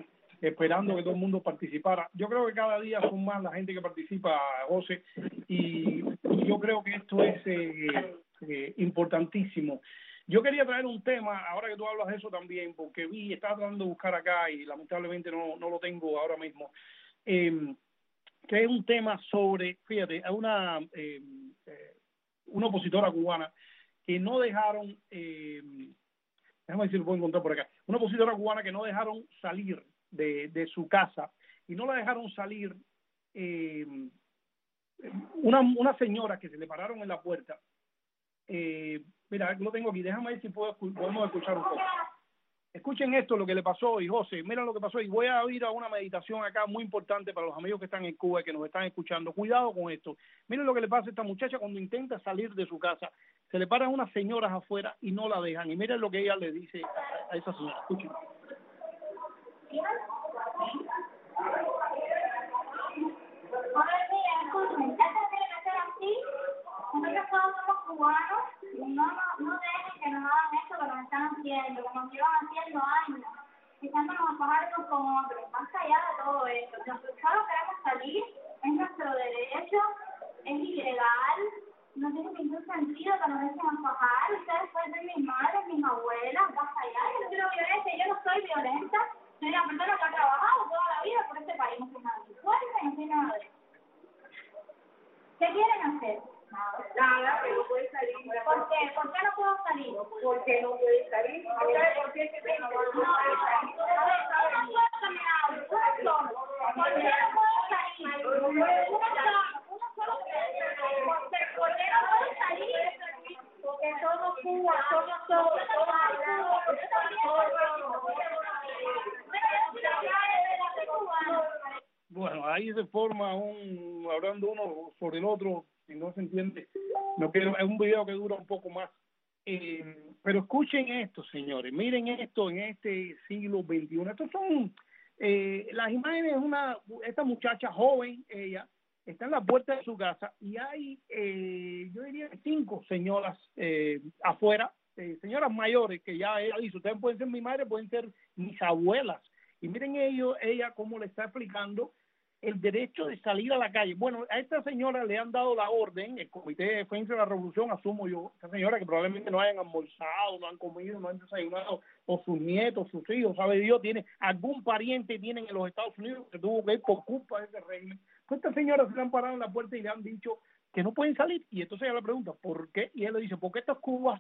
esperando que todo el mundo participara. Yo creo que cada día son más la gente que participa, José, y yo creo que esto es eh, eh, importantísimo. Yo quería traer un tema, ahora que tú hablas de eso también, porque vi, estaba tratando de buscar acá y lamentablemente no, no lo tengo ahora mismo, eh, que es un tema sobre, fíjate, a una, eh, eh, una opositora cubana que no dejaron, eh, déjame decir, lo puedo encontrar por acá, una opositora cubana que no dejaron salir de, de su casa y no la dejaron salir eh, una, una señora que se le pararon en la puerta. Eh, mira, lo tengo aquí, déjame ver si puedo, podemos escuchar un poco. Escuchen esto, lo que le pasó hoy, José, mira lo que pasó, y voy a ir a una meditación acá muy importante para los amigos que están en Cuba y que nos están escuchando. Cuidado con esto. Miren lo que le pasa a esta muchacha cuando intenta salir de su casa. Se le paran unas señoras afuera y no la dejan. Y miren lo que ella le dice a, a esa señora. Escuchen. Nosotros todos somos cubanos y no, no, no dejen que nos hagan esto que nos están haciendo, que nos llevan haciendo años, quitándonos a pagarnos con otros. Más allá de todo esto, nosotros solo queremos salir, es nuestro derecho, es ilegal, no tiene ningún sentido que nos dejen a fajar. Ustedes pueden ser mis madres, mis abuelas, más allá. Yo no quiero violencia, yo no soy violenta, soy una persona que ha trabajado toda la vida por este país, no soy nada de fuerza, no soy nada de eso. ¿Qué quieren hacer? Nada, pero no puede salir. ¿Por qué? ¿Por qué no puedo salir? Porque no puede salir. ¿Por qué? Porque no puedo salir. ¿Por qué no puedo salir? Una sola, una sola. ¿Por qué no puedo salir? Porque somos Cuba, somos todos, Bueno, ahí se forma un, hablando uno sobre el otro, y no se entiende. No quiero, es un video que dura un poco más. Eh, pero escuchen esto, señores. Miren esto en este siglo veintiuno. Estos son eh, las imágenes de una, esta muchacha joven, ella, está en la puerta de su casa y hay, eh, yo diría, cinco señoras eh, afuera, eh, señoras mayores que ya ella dice, ustedes pueden ser mi madre, pueden ser mis abuelas. Y miren ellos, ella cómo le está explicando el derecho de salir a la calle. Bueno, a esta señora le han dado la orden, el Comité de Defensa de la Revolución, asumo yo, esta señora que probablemente no hayan almorzado, no han comido, no han desayunado, o sus nietos, sus hijos, sabe Dios, tiene algún pariente tienen en los Estados Unidos que tuvo que ir por culpa de ese régimen. Pues esta señora se le han parado en la puerta y le han dicho que no pueden salir. Y entonces ella le pregunta, ¿por qué? Y él le dice, porque esto es Cuba,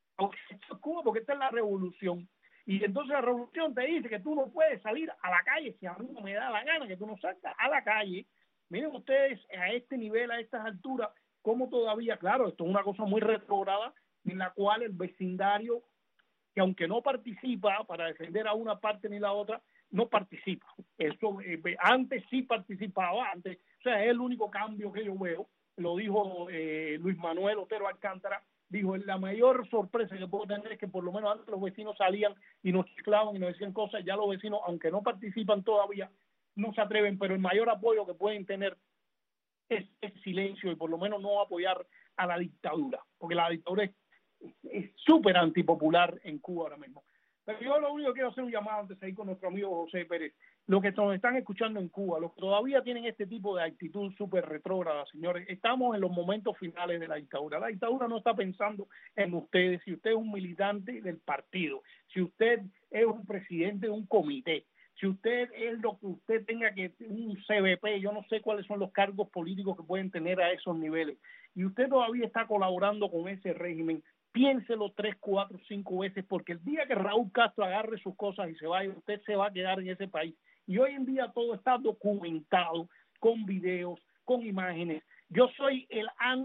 esto es Cuba, porque esta es la revolución. Y entonces la revolución te dice que tú no puedes salir a la calle, si a mí no me da la gana que tú no salgas a la calle. Miren ustedes a este nivel, a estas alturas, cómo todavía, claro, esto es una cosa muy retrógrada, en la cual el vecindario, que aunque no participa para defender a una parte ni la otra, no participa. Eso eh, antes sí participaba, antes, o sea, es el único cambio que yo veo, lo dijo eh, Luis Manuel Otero Alcántara. Dijo, la mayor sorpresa que puedo tener es que por lo menos antes los vecinos salían y nos chiflaban y nos decían cosas, ya los vecinos, aunque no participan todavía, no se atreven, pero el mayor apoyo que pueden tener es el silencio y por lo menos no apoyar a la dictadura, porque la dictadura es súper antipopular en Cuba ahora mismo. Pero yo lo único que quiero hacer un llamado antes de ir con nuestro amigo José Pérez. Los que nos están escuchando en Cuba, los que todavía tienen este tipo de actitud súper retrógrada, señores, estamos en los momentos finales de la dictadura. La dictadura no está pensando en ustedes. Si usted es un militante del partido, si usted es un presidente de un comité, si usted es lo que usted tenga que, un C B P, yo no sé cuáles son los cargos políticos que pueden tener a esos niveles, y usted todavía está colaborando con ese régimen, piénselo tres, cuatro, cinco veces, porque el día que Raúl Castro agarre sus cosas y se vaya, usted se va a quedar en ese país. Y hoy en día todo está documentado, con videos, con imágenes. Yo soy el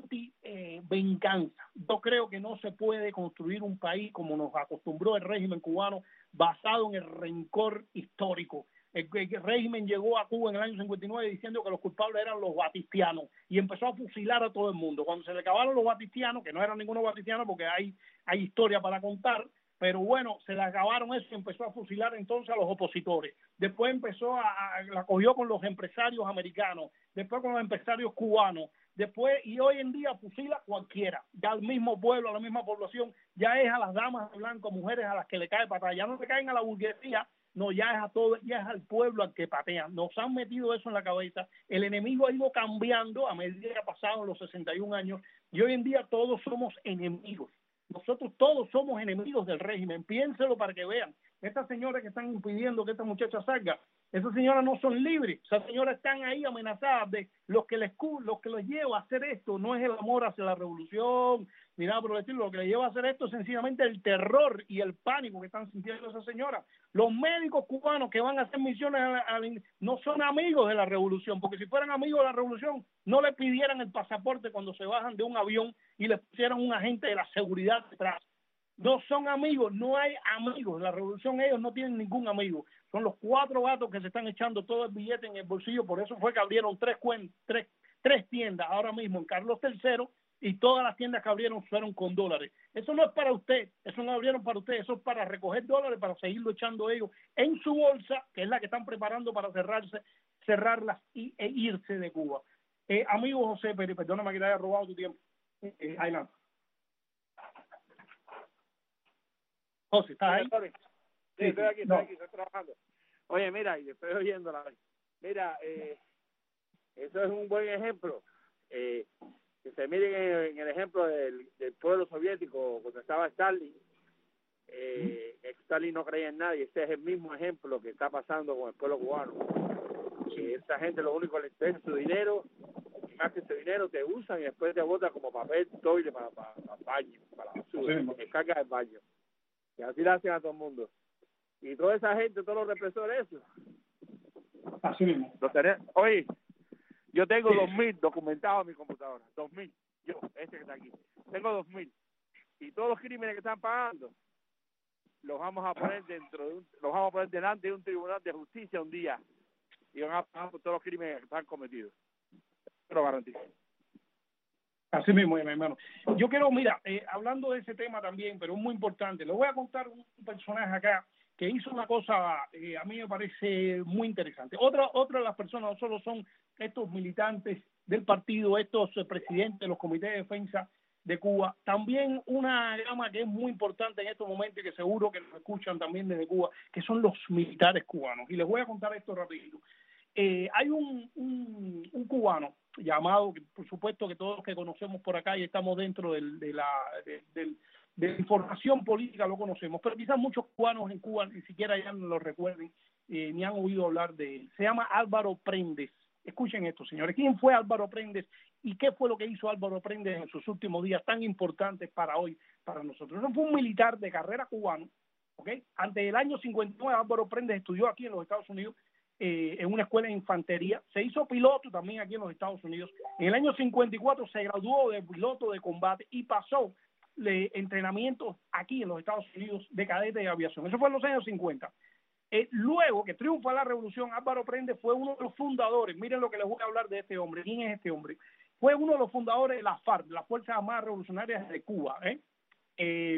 anti-venganza. Eh, Yo creo que no se puede construir un país como nos acostumbró el régimen cubano, basado en el rencor histórico. El, el régimen llegó a Cuba en el año cincuenta y nueve diciendo que los culpables eran los batistianos y empezó a fusilar a todo el mundo. Cuando se le acabaron los batistianos, que no eran ninguno batistiano porque hay, hay historia para contar, pero bueno, se le acabaron eso y empezó a fusilar entonces a los opositores. Después empezó a, a la cogió con los empresarios americanos, después con los empresarios cubanos, después y hoy en día fusila cualquiera, ya al mismo pueblo, a la misma población, ya es a las damas de blanco, mujeres a las que le cae para atrás, ya no le caen a la burguesía, no, ya es a todo, ya es al pueblo al que patean. Nos han metido eso en la cabeza. El enemigo ha ido cambiando a medida que ha pasado los sesenta y un años y hoy en día todos somos enemigos. Nosotros todos somos enemigos del régimen. Piénselo para que vean. Estas señoras que están impidiendo que esta muchacha salga, esas señoras no son libres. Esas señoras están ahí amenazadas de los que les los que les lleva a hacer esto. No es el amor hacia la revolución ni nada por el estilo. Lo que les lleva a hacer esto es sencillamente el terror y el pánico que están sintiendo esas señoras. Los médicos cubanos que van a hacer misiones a la, a la, no son amigos de la revolución, porque si fueran amigos de la revolución no le pidieran el pasaporte cuando se bajan de un avión y le pusieran un agente de la seguridad detrás. No son amigos, no hay amigos. La revolución, ellos no tienen ningún amigo. Son los cuatro gatos que se están echando todo el billete en el bolsillo. Por eso fue que abrieron tres, tres, tres tiendas ahora mismo en Carlos tercero y todas las tiendas que abrieron fueron con dólares. Eso no es para usted, eso no abrieron para usted, eso es para recoger dólares, para seguirlo echando ellos en su bolsa, que es la que están preparando para cerrarse, cerrarlas y, e irse de Cuba. Eh, amigo José Pérez, perdóname que te haya robado tu tiempo. Eh, adelante. José, ¿estás ahí? Sí, estoy aquí, estoy aquí, estoy trabajando. Oye, mira, y estoy oyéndola. Mira, eh, eso es un buen ejemplo. Eh, que se miren en, en el ejemplo del, del pueblo soviético cuando estaba Stalin. Eh, ¿Mm? Stalin no creía en nadie. Ese es el mismo ejemplo que está pasando con el pueblo cubano. Eh, esa gente lo único que les den su dinero, y más que ese dinero te usan y después te botan como papel toile para, para, para el baño, para la basura, sí, que carga el baño. Y así lo hacen a todo el mundo. Y toda esa gente, todos los represores, eso. Así mismo. Lo tenés, oye, yo tengo dos mil documentados en mi computadora. Dos mil. Yo, este que está aquí. Tengo dos mil. Y todos los crímenes que están pagando, los vamos a poner dentro de un, los vamos a poner delante de un tribunal de justicia un día. Y van a pagar por todos los crímenes que están cometidos. Te lo garantizo. Así mismo, mi hermano. Yo quiero, mira, eh, hablando de ese tema también, pero es muy importante, le voy a contar un personaje acá que hizo una cosa, eh, a mí me parece muy interesante. Otra, otra de las personas no solo son estos militantes del partido, estos eh, presidentes de los comités de defensa de Cuba, también una gama que es muy importante en estos momentos y que seguro que nos escuchan también desde Cuba, que son los militares cubanos. Y les voy a contar esto rapidito. Eh, hay un, un, un cubano llamado, por supuesto que todos los que conocemos por acá y estamos dentro del, de, la, de, de, de la información política lo conocemos, pero quizás muchos cubanos en Cuba ni siquiera ya no lo recuerden, eh, ni han oído hablar de él. Se llama Álvaro Prendes. Escuchen esto, señores. ¿Quién fue Álvaro Prendes y qué fue lo que hizo Álvaro Prendes en sus últimos días tan importantes para hoy, para nosotros? No fue un militar de carrera cubano, ¿ok? Antes del año cincuenta y nueve, Álvaro Prendes estudió aquí en los Estados Unidos, Eh, en una escuela de infantería, se hizo piloto también aquí en los Estados Unidos. En el año cincuenta y cuatro se graduó de piloto de combate y pasó de entrenamientos aquí en los Estados Unidos de cadete de aviación. Eso fue en los años cincuenta. Eh, luego que triunfa la revolución, Álvaro Prendes fue uno de los fundadores. Miren lo que les voy a hablar de este hombre. ¿Quién es este hombre? Fue uno de los fundadores de la FARC, las Fuerzas Armadas Revolucionarias de Cuba. ¿eh? Eh,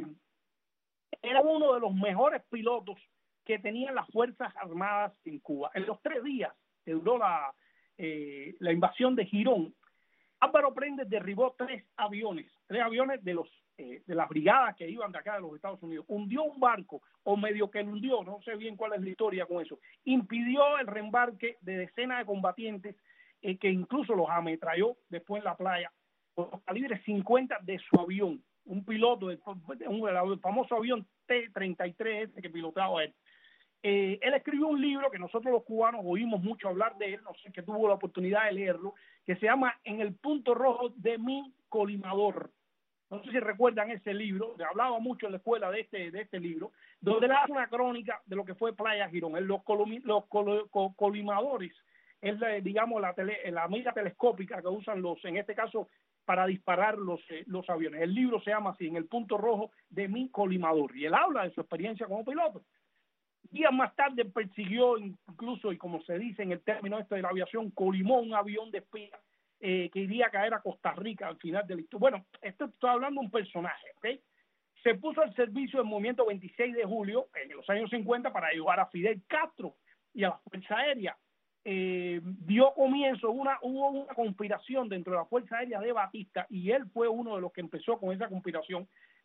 era uno de los mejores pilotos que tenían las Fuerzas Armadas en Cuba. En los tres días que duró la, eh, la invasión de Girón, Álvaro Prendes derribó tres aviones, tres aviones de los eh, de las brigadas que iban de acá de los Estados Unidos. Hundió un barco, o medio que lo hundió, no sé bien cuál es la historia con eso. Impidió el reembarque de decenas de combatientes, eh, que incluso los ametralló después en la playa, con los calibres cincuenta de su avión. Un piloto, de, un, el famoso avión T treinta y tres ese que pilotaba él. Eh, él escribió un libro que nosotros los cubanos oímos mucho hablar de él, no sé, que tuvo la oportunidad de leerlo, que se llama En el punto rojo de mi colimador. No sé si recuerdan ese libro, se hablaba mucho en la escuela de este, de este libro, donde le hace una crónica de lo que fue Playa Girón. Los, colomi, los col, col, colimadores es, la, digamos, la, tele, la mira telescópica que usan los, en este caso, para disparar los, eh, los aviones. El libro se llama así, En el punto rojo de mi colimador, y él habla de su experiencia como piloto. Días más tarde persiguió incluso, y como se dice en el término este de la aviación, colimó un avión de espía eh, que iría a caer a Costa Rica al final del historia. Bueno, esto estoy hablando de un personaje, ¿ok? Se puso al servicio del movimiento veintiséis de julio en los años cincuenta para ayudar a Fidel Castro y a la Fuerza Aérea. Eh, dio comienzo, una, hubo una conspiración dentro de la Fuerza Aérea de Batista y él fue uno de los que empezó con esa conspiración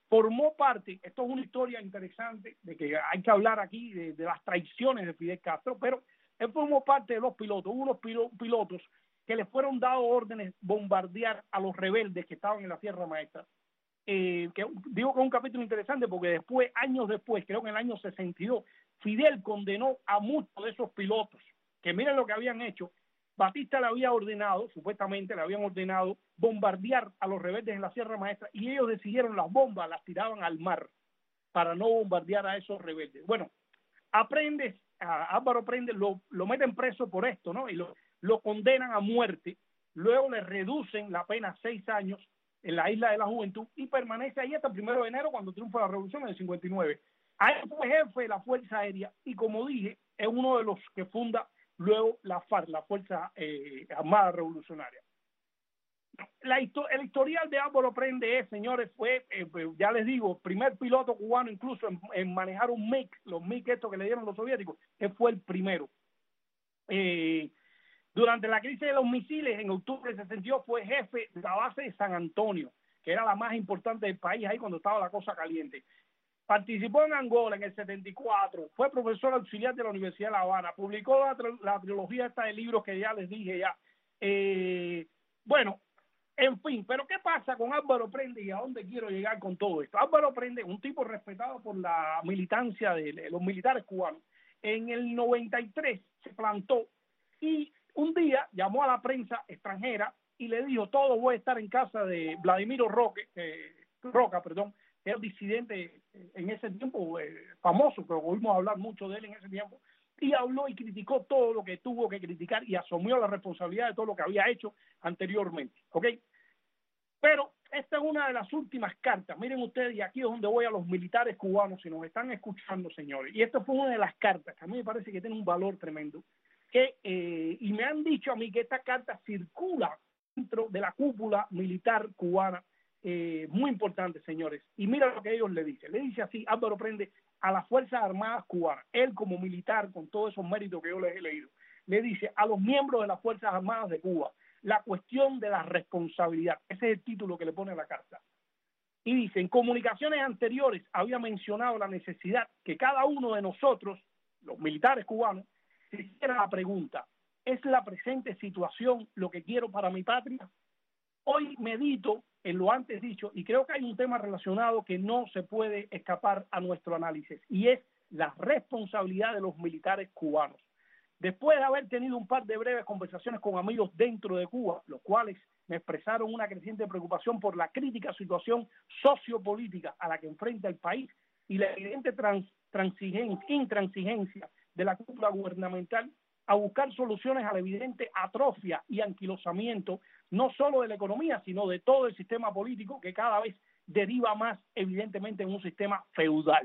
formó parte, esto es una historia interesante, de que hay que hablar aquí de, de las traiciones de Fidel Castro, pero él formó parte de los pilotos, unos pilotos que le fueron dados órdenes bombardear a los rebeldes que estaban en la Sierra Maestra. Eh, que digo que es un capítulo interesante porque después, años después, creo que en el año sesenta y dos, Fidel condenó a muchos de esos pilotos, que miren lo que habían hecho. Batista le había ordenado, supuestamente le habían ordenado bombardear a los rebeldes en la Sierra Maestra y ellos decidieron las bombas, las tiraban al mar para no bombardear a esos rebeldes. Bueno, aprendes, a Álvaro Prendes lo, lo meten preso por esto, ¿no? Y lo, lo condenan a muerte, luego le reducen la pena a seis años en la Isla de la Juventud y permanece ahí hasta el primero de enero cuando triunfa la revolución en el cincuenta y nueve. Ahí fue jefe de la Fuerza Aérea y, como dije, es uno de los que funda luego la FARC, la Fuerza eh, Armada Revolucionaria. La, el historial de Álvaro Prendes, señores, fue, eh, ya les digo, primer piloto cubano incluso en, en manejar un MiG, los MiG estos que le dieron los soviéticos, él fue el primero. Eh, durante la crisis de los misiles, en octubre de sesenta y dos, fue jefe de la base de San Antonio, que era la más importante del país ahí cuando estaba la cosa caliente. Participó en Angola en el setenta y cuatro, fue profesor auxiliar de la Universidad de La Habana, publicó la, la trilogía esta de libros que ya les dije ya. Eh, bueno, en fin, pero ¿qué pasa con Álvaro Prendes y a dónde quiero llegar con todo esto? Álvaro Prendes, un tipo respetado por la militancia de, de los militares cubanos, en el noventa y tres se plantó y un día llamó a la prensa extranjera y le dijo, todo voy a estar en casa de Vladimiro Roque, eh, Roca, perdón, que era disidente en ese tiempo, eh, famoso, pero oímos hablar mucho de él en ese tiempo, y habló y criticó todo lo que tuvo que criticar y asumió la responsabilidad de todo lo que había hecho anteriormente, ¿ok? Pero esta es una de las últimas cartas, miren ustedes, y aquí es donde voy a los militares cubanos, si nos están escuchando, señores, y esta fue una de las cartas que a mí me parece que tiene un valor tremendo, que eh, y me han dicho a mí que esta carta circula dentro de la cúpula militar cubana, eh, muy importante, señores, y mira lo que ellos le dicen, le dice así Álvaro Prendes a las Fuerzas Armadas cubanas, él como militar con todos esos méritos que yo les he leído, le dice a los miembros de las Fuerzas Armadas de Cuba, la cuestión de la responsabilidad, ese es el título que le pone a la carta, y dice, en comunicaciones anteriores había mencionado la necesidad que cada uno de nosotros, los militares cubanos, se hiciera la pregunta, ¿es la presente situación lo que quiero para mi patria? Hoy medito en lo antes dicho y creo que hay un tema relacionado que no se puede escapar a nuestro análisis y es la responsabilidad de los militares cubanos. Después de haber tenido un par de breves conversaciones con amigos dentro de Cuba, los cuales me expresaron una creciente preocupación por la crítica situación sociopolítica a la que enfrenta el país y la evidente trans, transigencia, intransigencia de la cúpula gubernamental a buscar soluciones a la evidente atrofia y anquilosamiento no solo de la economía, sino de todo el sistema político que cada vez deriva más evidentemente en un sistema feudal.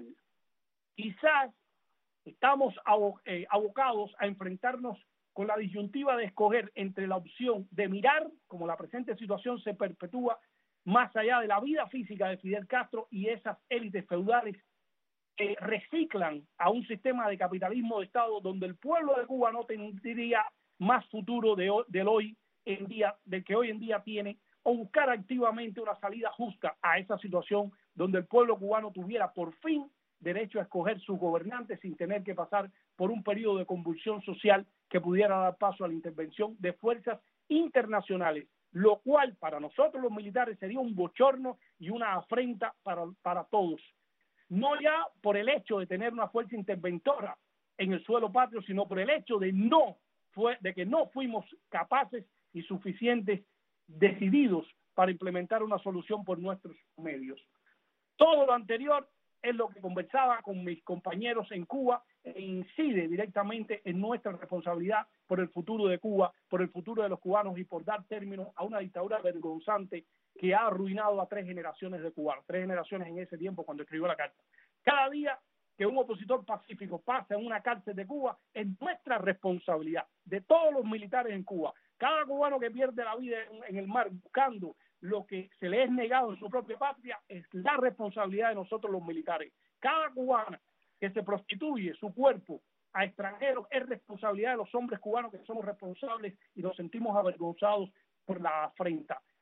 Quizás estamos abocados a enfrentarnos con la disyuntiva de escoger entre la opción de mirar cómo la presente situación se perpetúa más allá de la vida física de Fidel Castro y esas élites feudales que reciclan a un sistema de capitalismo de Estado donde el pueblo de Cuba no tendría más futuro de hoy, del hoy en día, del que hoy en día tiene, o buscar activamente una salida justa a esa situación donde el pueblo cubano tuviera por fin derecho a escoger sus gobernantes sin tener que pasar por un periodo de convulsión social que pudiera dar paso a la intervención de fuerzas internacionales, lo cual para nosotros los militares sería un bochorno y una afrenta para, para todos. No ya por el hecho de tener una fuerza interventora en el suelo patrio, sino por el hecho de no fue de que no fuimos capaces y suficientes decididos para implementar una solución por nuestros medios. Todo lo anterior es lo que conversaba con mis compañeros en Cuba e incide directamente en nuestra responsabilidad por el futuro de Cuba, por el futuro de los cubanos y por dar término a una dictadura vergonzante que ha arruinado a tres generaciones de cubanos, tres generaciones en ese tiempo cuando escribió la carta. Cada día que un opositor pacífico pasa en una cárcel de Cuba es nuestra responsabilidad, de todos los militares en Cuba. Cada cubano que pierde la vida en, en el mar buscando lo que se le es negado en su propia patria es la responsabilidad de nosotros los militares. Cada cubana que se prostituye su cuerpo a extranjeros es responsabilidad de los hombres cubanos que somos responsables y nos sentimos avergonzados por la afrenta.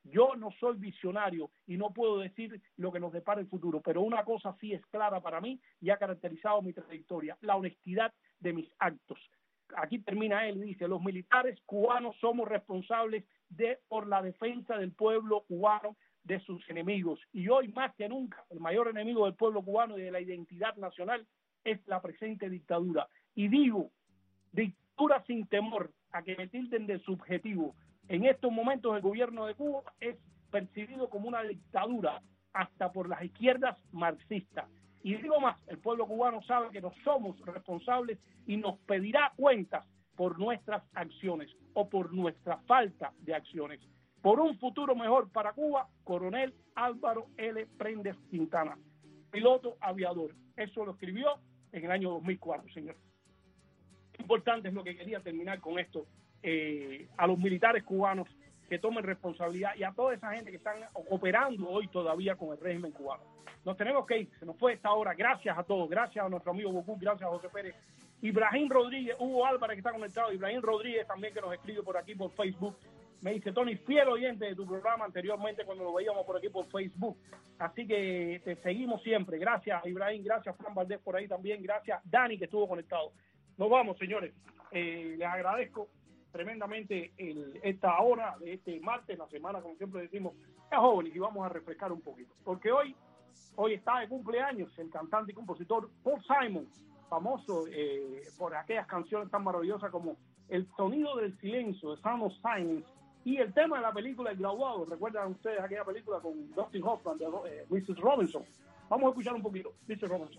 Yo no soy visionario y no puedo decir lo que nos depara el futuro, pero una cosa sí es clara para mí y ha caracterizado mi trayectoria: la honestidad de mis actos. Aquí termina él y dice: los militares cubanos somos responsables de por la defensa del pueblo cubano de sus enemigos, y hoy más que nunca el mayor enemigo del pueblo cubano y de la identidad nacional es la presente dictadura. Y digo, dictadura sin temor a que me tilden de subjetivo. En estos momentos el gobierno de Cuba es percibido como una dictadura hasta por las izquierdas marxistas. Y digo más, el pueblo cubano sabe que no somos responsables y nos pedirá cuentas por nuestras acciones o por nuestra falta de acciones. Por un futuro mejor para Cuba, Coronel Álvaro L. Prendes Quintana, piloto aviador. Eso lo escribió en el año dos mil cuatro, señor. Importante es lo que quería terminar con esto. Eh, a los militares cubanos que tomen responsabilidad y a toda esa gente que están operando hoy todavía con el régimen cubano. Nos tenemos que ir, se nos fue esta hora. Gracias a todos, gracias a nuestro amigo Bocú, gracias a José Pérez, Ibrahim Rodríguez, Hugo Álvarez que está conectado, Ibrahim Rodríguez también que nos escribe por aquí por Facebook. Me dice: Tony, fiel oyente de tu programa anteriormente cuando lo veíamos por aquí por Facebook. Así que te seguimos siempre. Gracias, Ibrahim, gracias, Fran Valdés por ahí también, gracias, Dani, que estuvo conectado. Nos vamos, señores. Eh, les agradezco tremendamente el, esta hora de este martes, la semana, como siempre decimos, es jóvenes, y vamos a refrescar un poquito. Porque hoy, hoy está de cumpleaños el cantante y compositor Paul Simon, famoso eh, por aquellas canciones tan maravillosas como El sonido del silencio, The Sound of Silence, y el tema de la película El graduado. ¿Recuerdan ustedes aquella película con Dustin Hoffman de eh, missus Robinson? Vamos a escuchar un poquito, missus Robinson.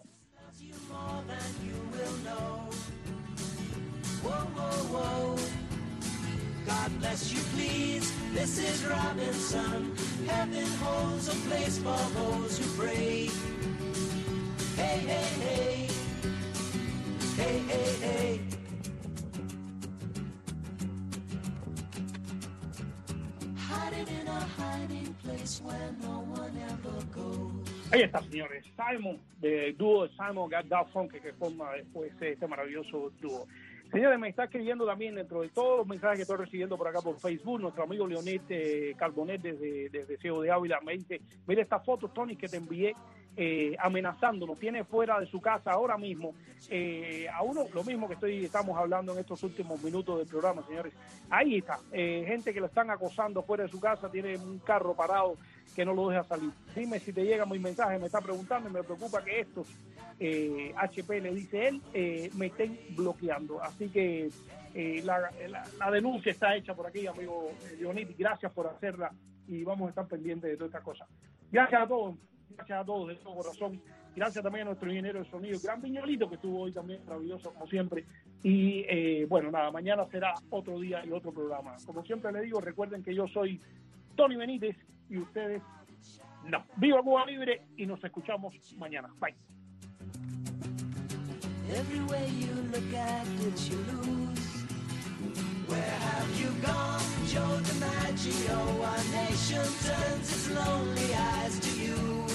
Whoa, whoa, whoa. God bless you, please. This is Robinson. Heaven holds a place for those who pray. Hey, hey, hey. Hey, hey, hey. Hiding in a hiding place where no one ever goes. Ahí está, señores. Simon, del dúo de Simon Garfunkel, que forma después este maravilloso dúo. Señores, me está escribiendo también, dentro de todos los mensajes que estoy recibiendo por acá por Facebook, nuestro amigo Leonel eh, Carbonet desde, desde Ciego de Ávila me dice: mira esta foto, Tony, que te envié eh, amenazándonos, tiene fuera de su casa ahora mismo eh, a uno, lo mismo que estoy estamos hablando en estos últimos minutos del programa, señores. Ahí está, eh, gente que lo están acosando fuera de su casa, tiene un carro parado que no lo deja salir. Dime si te llega mi mensaje, me está preguntando, y me preocupa que estos eh, H P, le dice él, eh, me estén bloqueando. Así que eh, la, la, la denuncia está hecha por aquí, amigo Leonid, gracias por hacerla y vamos a estar pendientes de todas estas cosas. Gracias a todos, gracias a todos de todo corazón. Gracias también a nuestro ingeniero de sonido, Gran Piñolito, que estuvo hoy también maravilloso como siempre. Y eh, bueno, nada, mañana será otro día y otro programa. Como siempre le digo, recuerden que yo soy Tony Benítez y ustedes no. Viva Cuba Libre y nos escuchamos mañana. Bye. Everywhere you look at it, you lose. Where have you gone, Joe DiMaggio? Our nation turns its lonely eyes to you.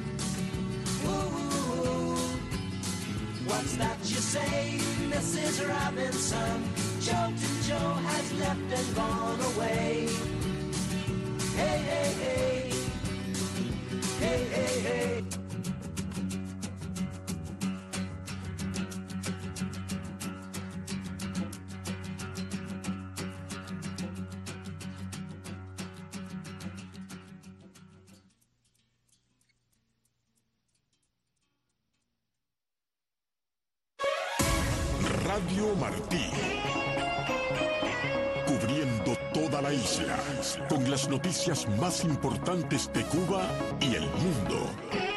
Ooh, what's that you say, Missus Robinson? Joltin' Joe has left and gone away. Hey, hey, hey. Hey, hey, hey. Radio Martí, cubriendo toda la isla con las noticias más importantes de Cuba y el mundo.